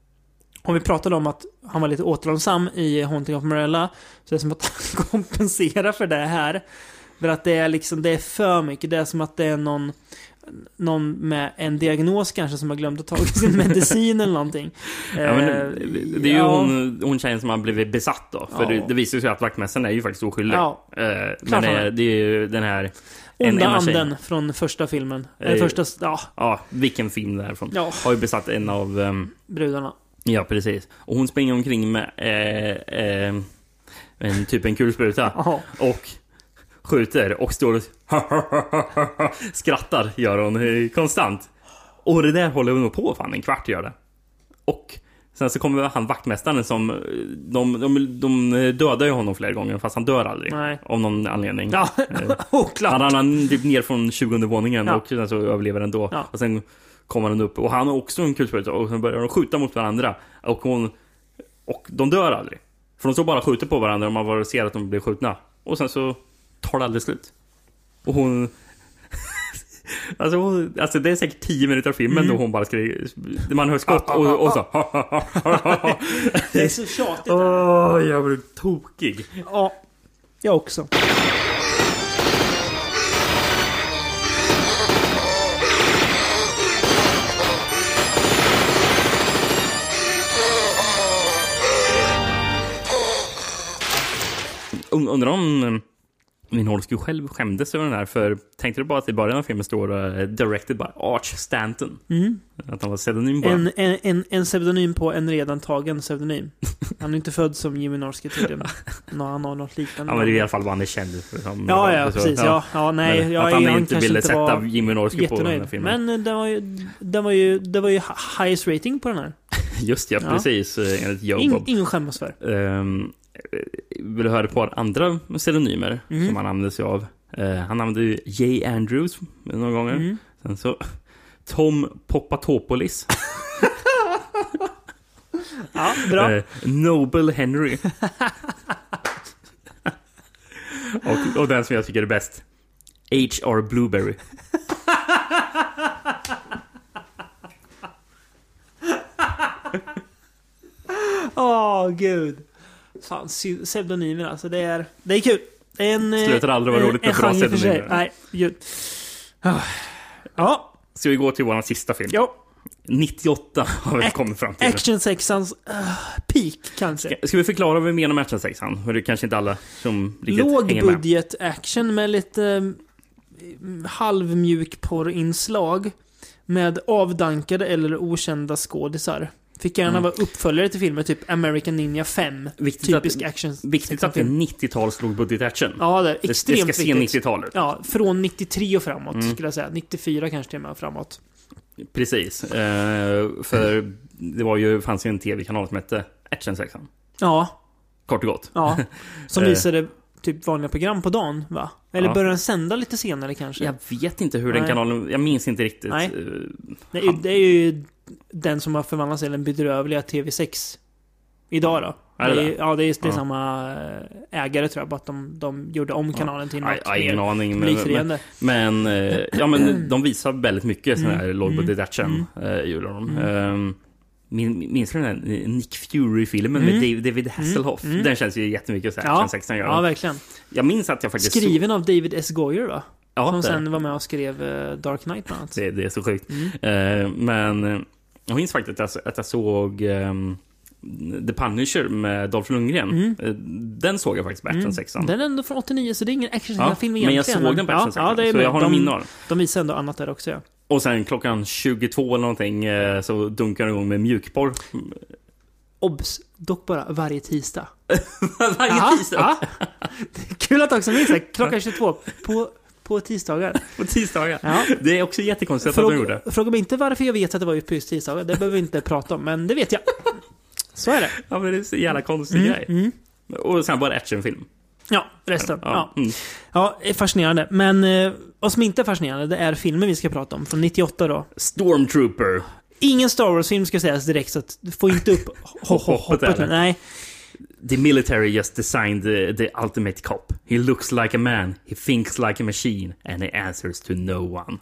Om vi pratade om att han var lite återhållsam i Haunting of Morella, så är det som att han kompenserar för det här. För att det är liksom, det är för mycket. Det är som att det är någon någon med en diagnos kanske som har glömt att ta sin medicin eller någonting. Ja, men det, det är ju ja. hon, hon tjejen som har blivit besatt då. För ja. det, det visar sig att vaktmästaren är ju faktiskt oskyldig. Ja. Uh, men det, det är ju den här... Onda en, en anden från första filmen. Eh, Eller första, ja. ja, vilken film det är från. Ja. Har ju besatt en av... Um, brudarna. Ja, precis. Och hon springer omkring med eh, eh, en typ en kulspruta. Och skjuter och står och skrattar gör hon konstant. Och det där håller hon på fan en kvart gör det. Och sen så kommer han vaktmästaren som de, de, de dödar ju honom flera gånger fast han dör aldrig. Nej. Av någon anledning. Ja, oklart. Han ramlar typ ner från tjugonde våningen ja. och sen så överlever han då. Ja. Och sen kommer han upp och han har också en kulspruta och sen börjar de skjuta mot varandra och hon och de dör aldrig. För de står bara och skjuter på varandra och man bara ser att de blir skjutna. och sen så tar det aldrig slut. Och hon... Alltså, hon, alltså det är säkert tio minuter av filmen mm. då hon bara skriver, man hör skott och, och så det är så tjatigt. Åh, oh, jag blir tokig. Ja, jag också. Undrar om Wynorski själv skämdes över den här, för tänkte du bara att i början av filmen står uh, directed by Arch Stanton. Mm. Att han var pseudonym bara. En, en, en, en pseudonym på en redan tagen pseudonym. Han är inte född som Jim Wynorski tydligen. No, han har något liknande. Ja, men det är i alla fall vad han är känd för. Som, ja, ja, så, precis. Ja, ja, nej, men, jag, att han jag, inte ville inte sätta Jim Wynorski på den här filmen. Men det var ju, det var ju, det var ju highest rating på den här. Just ja, ja. Precis. Enligt Joe In, Bob. Ingen skämmas för. Um, vill du höra ett par andra pseudonymer mm. som han använde sig av? Uh, han använde ju J. Andrews några gånger. Mm. Sen så Tom Popatopoulos. Ja, bra. Uh, Noble Henry. och, och den som jag tycker är bäst, H R Blueberry. Åh, oh, gud. Fan, pseudonymer alltså, det är, det är kul. En, slutar aldrig vara roligt med bra pseudonymer. Nej, gud. Ja. Ska vi gå till vår sista film? Ja. nittioåtta har vi A- kommit fram till. Action sexans uh, peak kanske. Ska, ska vi förklara vad vi menar med action sexan? För det är kanske inte alla som riktigt låg hänger med. Budget action med lite um, halvmjuk porrinslag med avdankade eller okända skådisar. Fick gärna mm. vara uppföljare till filmer typ American Ninja fem. Viktigt typisk att, action. Viktigt att det är nittio-tals lågbudget action. Ja, det är extremt det, det ska se nittiotalet. Ja, från nittiotre och framåt mm. skulle jag säga. nittiofyra kanske till och med framåt. Precis. Eh, för det var ju, fanns ju en tv-kanal som hette Action sexan. Ja. Kort och gott. Ja. Som visade typ vanliga program på dagen, va? Eller ja. Började den sända lite senare kanske? Jag vet inte hur Nej. den kanalen... Jag minns inte riktigt. Nej. Det är ju, det är ju den som har förvandlats till en bedrövliga T V sex idag då. Är det det är, det? ja, det är, det är ja. samma ägare tror jag, bara att de, de gjorde om kanalen till ja. något ja, ingen aning, men, men, men, ja, men de visar väldigt mycket sån här mm. lågbudget action mm. äh, gjorde de. Mm. Um, Min, minns du den här Nick Fury-filmen mm. med David Hasselhoff? Mm. Den känns ju jättemycket så här. Ja, sexton gör. Ja, verkligen. Jag minns att jag faktiskt... Skriven så... av David S. Goyer, va? Ja, som det. sen var med och skrev uh, Dark Knight bland annat. Det, det är så sjukt. Mm. Uh, men jag minns faktiskt att jag, att jag såg um, The Punisher med Dolph Lundgren. Mm. Uh, den såg jag faktiskt på Action sexan. Den är ändå från åttionio, så det är ingen actionfilm ja, egentligen. Men jag såg den på Action sexan, ja, ja, så jag har de, min minne. De visar ändå annat där också, ja. Och sen klockan tjugotvå eller någonting så dunkar de igång med mjukporr. Obs, dock bara varje tisdag. varje Aha, tisdag? Ja. Det är kul att också minns det. Klockan tjugotvå på, på tisdagar. På tisdagar? Ja. Det är också jättekonstigt Fråga, att de gjorde. Fråga mig inte varför jag vet att det var just på just tisdagar. Det behöver vi inte prata om, men det vet jag. Så är det. Ja, men det är så jävla konstig mm, grej. Mm. Och sen bara actionfilm. Ja, resten. Ja, ja. Mm. ja är fascinerande. Men eh, vad som inte är fascinerande, det är filmen vi ska prata om. Från nittioåtta då. Stormtrooper. Ingen Star Wars-film ska sägas direkt, så att du får inte upp ho- ho- hoppet. Men, nej. The military just designed the, the ultimate cop. He looks like a man, he thinks like a machine, and he answers to no one.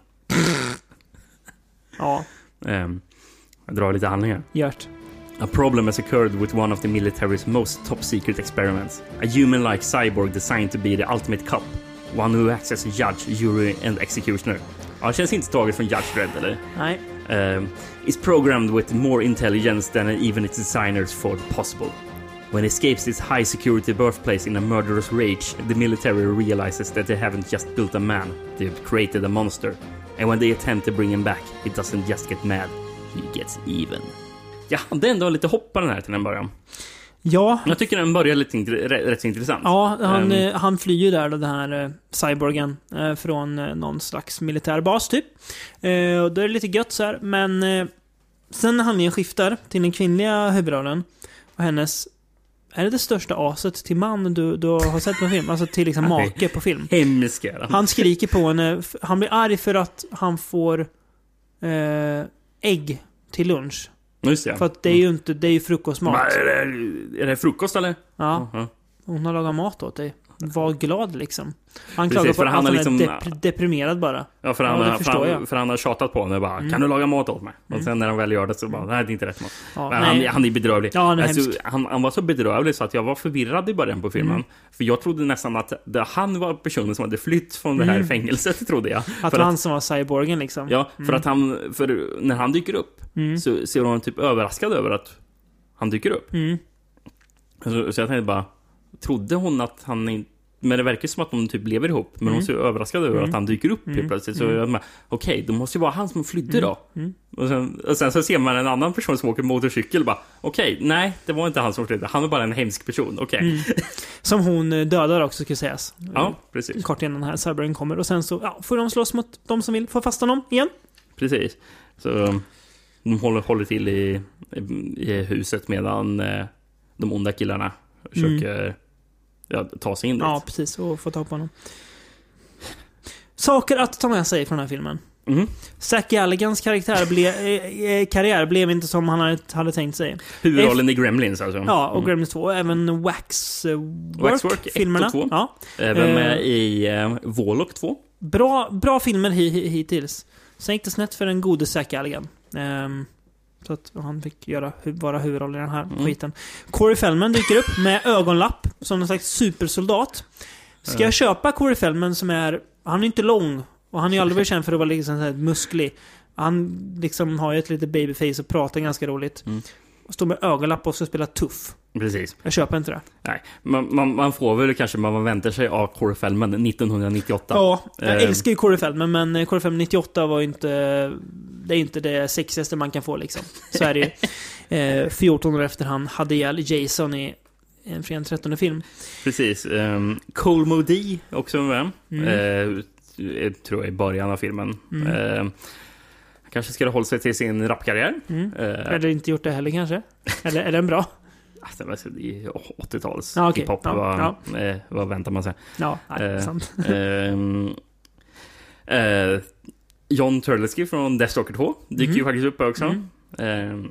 Ja. Um, jag drar lite handlingar. Gjort. A problem has occurred with one of the military's most top secret experiments. A human-like cyborg designed to be the ultimate cop. One who acts as a judge, jury and executioner. Ja, det känns inte taget från Judge Dredd, eller? Nej. Um, is programmed with more intelligence than even its designers thought possible. When he escapes its high security birthplace in a murderous rage, the military realizes that they haven't just built a man, they've created a monster. And when they attempt to bring him back, he doesn't just get mad, he gets even. Ja, det är ändå lite hoppar den här till en början. Ja. Jag tycker den börjar lite rätt, rätt så intressant. Ja, han, um, han flyr ju där, den här uh, cyborgen uh, från uh, någon slags militärbas typ. Uh, och då är det lite gött så här, men uh, sen när han skiftar till den kvinnliga huvudrollen och hennes, är det det största aset till man du, du har sett på film? Alltså till liksom make på film. Hemska. Han skriker på henne, han blir arg för att han får uh, ägg till lunch. Just det. För att det är ju inte, det är ju frukostmat. Men är det, är det frukost eller? Ja. Uh-huh. Hon har lagat mat åt dig. var glad liksom. Han Precis, klagar på för att han han, har är liksom- dep- deprimerad bara. Ja, för Ja, han, det har- för, förstår han, jag. för han har tjatat på honom bara, Mm. kan du laga mat åt mig? Mm. Och sen när han väl gör det så bara, nej det är inte rätt mat. Ja, Men han, nej. han är bedrövlig. Ja, han är alltså, hemsk. han, han var så bedrövlig så att jag var förvirrad i början på filmen. Mm. För jag trodde nästan att det, han var personen som hade flytt från det här Mm. fängelset, trodde jag. Att För det var han som var cyborgen liksom. Ja, för Mm. att han, för när han dyker upp Mm. så ser hon typ överraskad över att han dyker upp. Mm. Så, så jag tänkte bara, trodde hon att han inte... Men det verkar som att de typ lever ihop. Men Mm. hon ser överraskad över Mm. att han dyker upp Mm. helt plötsligt. Så Mm. jag bara, okej, då måste ju vara han som flydde Mm. då. Mm. Och, sen, och sen så ser man en annan person som åker motorcykel och bara, okej, nej, det var inte han som flydde. Han är bara en hemsk person, okej. Mm. Som hon eh, dödar också, ska sägas. Ja, precis. Kort innan den här cyborgen kommer. Och sen så ja, får de slåss mot de som vill få fast honom igen. Precis. Så de håller, håller till i, i huset medan eh, de onda killarna försöker ja, ta sig in dit. Ja, precis. Och få tag på honom. Saker att ta med sig från den här filmen. Mm. Zack Galligans karaktär ble, eh, karriär blev inte som han hade, hade tänkt sig. Huvudrollen i Gremlins alltså. Ja, och Mm. Gremlins två. Även Waxwork, Waxwork, ett filmerna. och två. Ja. Även Eh, med i eh, Warlock två. Bra, bra filmer hi- hi- hittills. Sen gick det snett för den gode Zack Galligan. Ehm, så att han fick göra, hu- vara huvudroll i den här Mm. skiten. Corey Feldman dyker upp med ögonlapp som en slags supersoldat. Ska jag köpa Corey Feldman som är... Han är inte lång. Och han är ju aldrig varit känd för att vara liksom så här musklig. Han liksom har ju ett litet babyface och pratar ganska roligt. Mm. Och står med ögonlapp och så spelar tuff. Precis. Jag köper inte det. Nej, man, man, man får väl kanske man väntar sig av Corey Feldman nittonhundranittioåtta. Ja, jag Eh, älskar ju Corey Feldman, men eh, Corey Feldman nittioåtta var ju inte... Det är inte det sexigaste man kan få liksom. Så är det ju. Eh, fjorton år efter han hade ihjäl Jason i en Fredag den trettonde film. Precis. Um, Cole Moody också med. Mm. Eh, jag tror jag i början av filmen. Mm. Eh, kanske skulle hålla sig till sin rapkarriär. Mm. Eh, Eller inte gjort det heller kanske. Eller är den bra? alltså, det var i åttio-tals Ja, okej. hiphop. Ja, vad, ja. eh, vad väntar man sig? Ja, nej, sant. ehm, eh, John Turleski från Deathstalker två dyker Mm. ju faktiskt upp också. Mm. Ehm,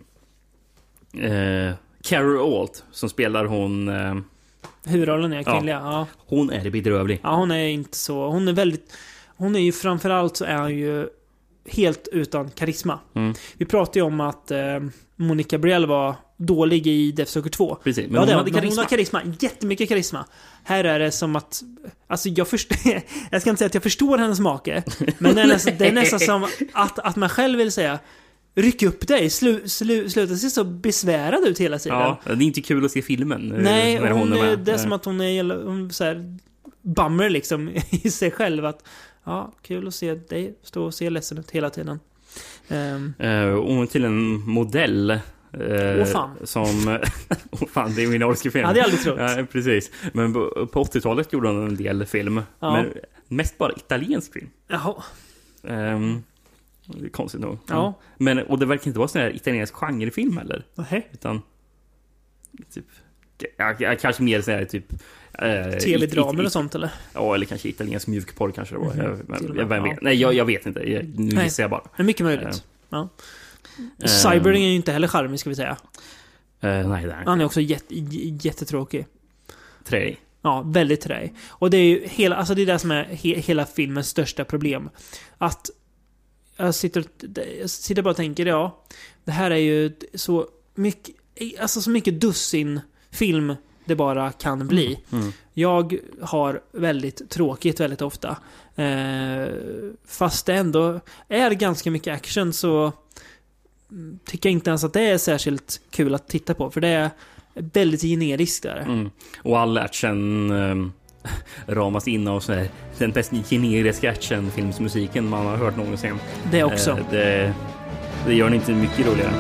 eh, Carol Alt som spelar hon... Eh, Huvudrollen är Ja. kvinnliga. Ja. hon är bedrövlig. Ja, hon är inte så... Hon är väldigt... Hon är ju framförallt så är hon ju helt utan karisma. Mm. Vi pratade ju om att eh, Monica Brielle var dålig i Deathstalker två. Precis, men ja, hon det, hade men karisma. Hon har karisma. Jättemycket karisma. Här är det som att... Alltså jag förstår... jag ska inte säga att jag förstår hennes make. Men det är nästan, det är nästan som att, att man själv vill säga... Ryck upp dig. Slu, slu, sluta se så besvärad ut hela tiden. Ja, det är inte kul att se filmen. eh, Nej, när hon, hon är är, med. det är som att hon är hon, så här, bummer liksom i sig själv. Att, ja, kul att se dig stå och se ledsen ut hela tiden. Um, Eh, och hon är till en modell. Eh, Åh, fan. Som... Åh fan, det är min norska film. Ja, det är aldrig trott. Ja, precis. Men på, på åttiotalet gjorde hon en del film. Ja. Men mest bara italiensk film. jaha. Ehm, det är konstigt nog. Ja. Men, och det verkar inte vara sån här italiensk genrefilm heller. Nej. Utan typ... Ja, ja, kanske mer sån här typ... Eh, Tv-dramer it- it- och sånt eller? Ja, eller kanske italiensk mjukporr kanske det var. Mhm. Jag, Till och jag, med, jag vet, ja. nej, jag, jag vet inte. Jag, nu Nej. gissar jag bara. Det är mycket möjligt. Eh, Ja. eh, Cyborg är ju inte heller charmig, ska vi säga. Eh, nej, det är Han är också jätte, j- jättetråkig. Träig. Ja, väldigt träig. Och det är ju hela, alltså det är det som är he, hela filmens största problem. Att jag sitter, jag sitter bara och tänker, ja, det här är ju så mycket, alltså så mycket dussin film det bara kan bli. Mm. Jag har väldigt tråkigt väldigt ofta. Eh, fast det ändå är ganska mycket action, så tycker jag inte ens att det är särskilt kul att titta på. För det är väldigt generiskt där. Mm. Och all action um, ramas in av så här, den bäst generiska actionfilmsmusiken man har hört någonsin. Det också. Eh, det, det gör den inte mycket roligare.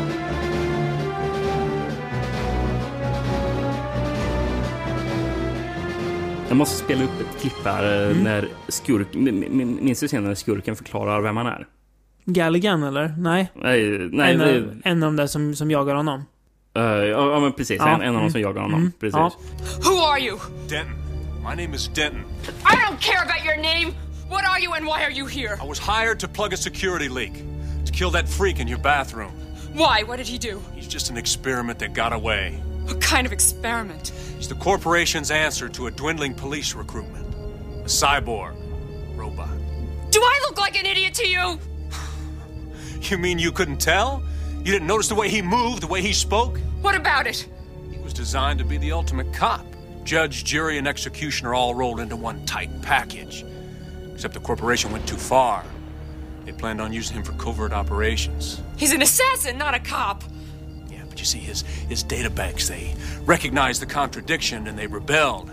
Jag måste spela upp ett klipp här eh, Mm. när skurk, min- min- minns du sen när skurken förklarar vem han är? Galligan eller? Nej. Nej, nej en, det, av, en av de där som, som jagar honom. uh, ja, ja, men precis. Ja. En, en av dem som jagar honom. Mm. Precis. Ja. Who are you? Denton. My name is Denton. I don't care about your name. What are you and why are you here? I was hired to plug a security leak. To kill that freak in your bathroom. Why? What did he do? He's just an experiment that got away. What kind of experiment? It's the corporation's answer to a dwindling police recruitment. A cyborg robot. Do I look like an idiot to you? You mean you couldn't tell? You didn't notice the way he moved, the way he spoke? What about it? He was designed to be the ultimate cop. Judge, jury, and executioner all rolled into one tight package. Except the corporation went too far. They planned on using him for covert operations. He's an assassin, not a cop. Yeah, but you see, his, his databanks, they recognized the contradiction and they rebelled.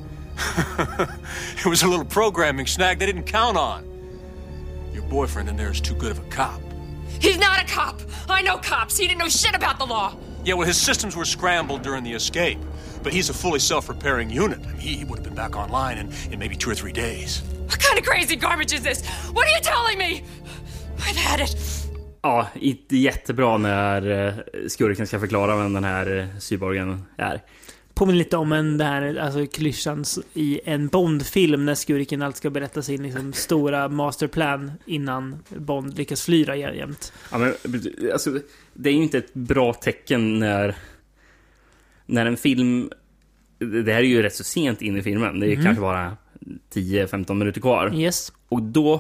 It was a little programming snag they didn't count on. Your boyfriend in there is too good of a cop. He's not a cop. I know cops. He didn't know shit about the law. Yeah, well, his systems were scrambled during the escape. But he's a fully self-repairing unit. I mean, he, he would have been back online in, in maybe two or three days. What kind of crazy garbage is this? What are you telling me? I've had it. Ja, inte jättebra när skurken ska förklara vem den här cyborgen är. Påminner lite om en där, alltså klyschan i en Bond-film när skurken alltid ska berätta sin liksom, stora masterplan innan Bond lyckas flyra jämt. Ja, men alltså, det är ju inte ett bra tecken när när en film, det här är ju rätt så sent in i filmen, det är mm. kanske bara tio femton minuter kvar. Yes. Och då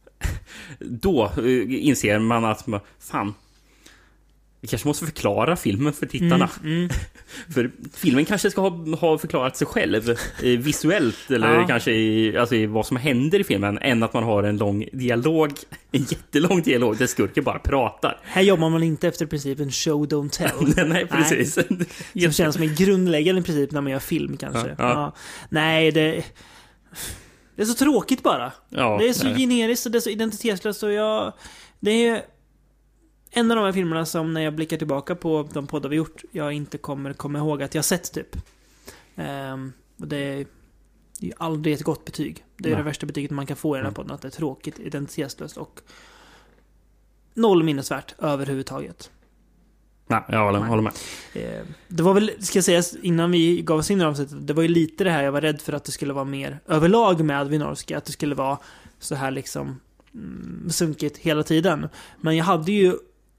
då inser man att fan, vi kanske måste förklara filmen för tittarna. Mm, mm. För filmen kanske ska ha, ha förklarat sig själv eh, visuellt eller ja. kanske i, alltså i vad som händer i filmen, än att man har en lång dialog, en jättelång dialog där skurken bara pratar. Här jobbar man inte efter principen show don't tell. Nej, precis. Nej. Som känns som en grundläggande princip när man gör film kanske. Ja, ja. Ja. Nej, det det är så tråkigt bara. Ja, det är så nej. generiskt och det är så identitetslöst och jag det är en av de här filmerna som när jag blickar tillbaka på de poddar vi gjort jag inte kommer komma ihåg att jag sett typ. Um, och det är ju aldrig ett gott betyg. Det är Nej. det värsta betyget man kan få i den här podden, att det är tråkigt, identitetslöst och noll minnesvärt överhuvudtaget. Nej, jag håller, håller med. Uh, det var väl, ska jag säga innan vi gav oss in i avsnittet, det var ju lite det här jag var rädd för att det skulle vara mer överlag med Wynorski, att det skulle vara så här liksom mm, sunkigt hela tiden. Men jag hade ju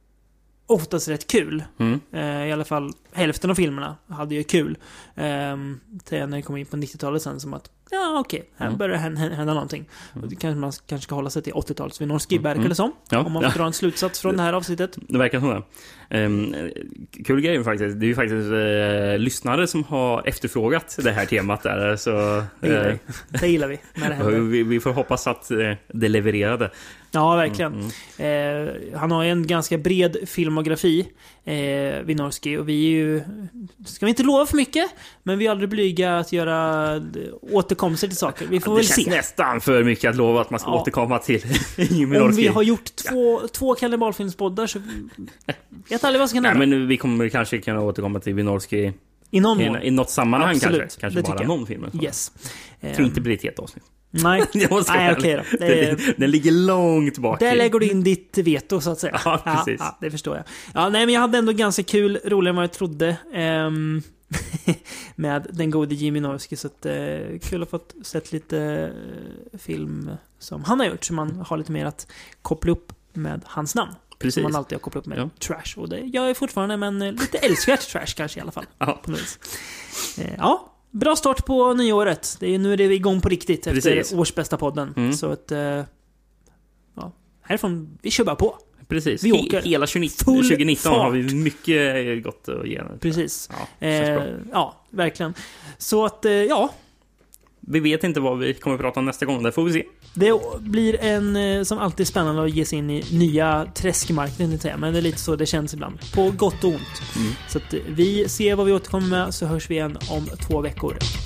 oftast rätt kul. Mm. Uh, I alla fall hälften av filmerna hade ju kul. Um, till när det kom in på nittiotalet sen som att ja okej, okay, här mm. börjar hända, hända någonting. Mm. Och kanske man kanske ska hålla sig till åttiotalet Wynorski, verkar mm. det som. Ja. Om man får ja. dra en slutsats från det här avsnittet. Det verkar som det. Um, kul grej faktiskt. Det är ju faktiskt uh, lyssnare som har efterfrågat det här temat där. Så, det gillar uh, vi. Det gillar vi när det händer. Vi, vi får hoppas att uh, det levererade. Ja, verkligen. Mm, mm. Eh, han har ju en ganska bred filmografi, eh, Wynorski, och vi är ju, ska vi inte lova för mycket, men vi är aldrig blyga att göra återkomster till saker. Vi får ja, väl se. Det känns nästan för mycket att lova att man ska ja. återkomma till Wynorski. Om vi har gjort två, ja. två kannibalfilmspoddar så jag vet aldrig vad som kan hända. Nej, men vi kommer kanske kunna återkomma till Wynorski i, någon i, i något sammanhang. Absolut. kanske. Kanske bara någon film. Yes. Jag tror inte det blir ett helt avsnitt. Nej, Nej okej okay då. Det, den, den ligger långt bak. Där lägger du in ditt veto så att säga. Ja, precis. Ja, ja, det förstår jag. Ja, nej, men jag hade ändå ganska kul, roligare än vad jag trodde um, med den gode Jimmy Wynorski, så att, uh, kul att fått sett lite uh, film som han har gjort, så man har lite mer att koppla upp med hans namn. Precis. Som man alltid har kopplat upp med ja. trash. Och det gör jag fortfarande, men lite älskvärt trash kanske i alla fall. Ja. På något vis. Uh, ja. Bra start på nyåret. Det är, nu är det igång på riktigt. Precis. Efter årsbästa podden. Mm. Så att uh, ja, härifrån, vi kör bara på. Precis. Vi åker. Hela tjugonitton har vi mycket gott att ge. Precis. Ja, eh, ja, verkligen. Så att, eh, ja. Vi vet inte vad vi kommer att prata om nästa gång. Där får vi se. Det blir en, som alltid, spännande att ge sig in i nya träskmarknader. Men det är lite så det känns ibland. På gott och ont. Mm. Så att vi ser vad vi återkommer med, så hörs vi igen om två veckor.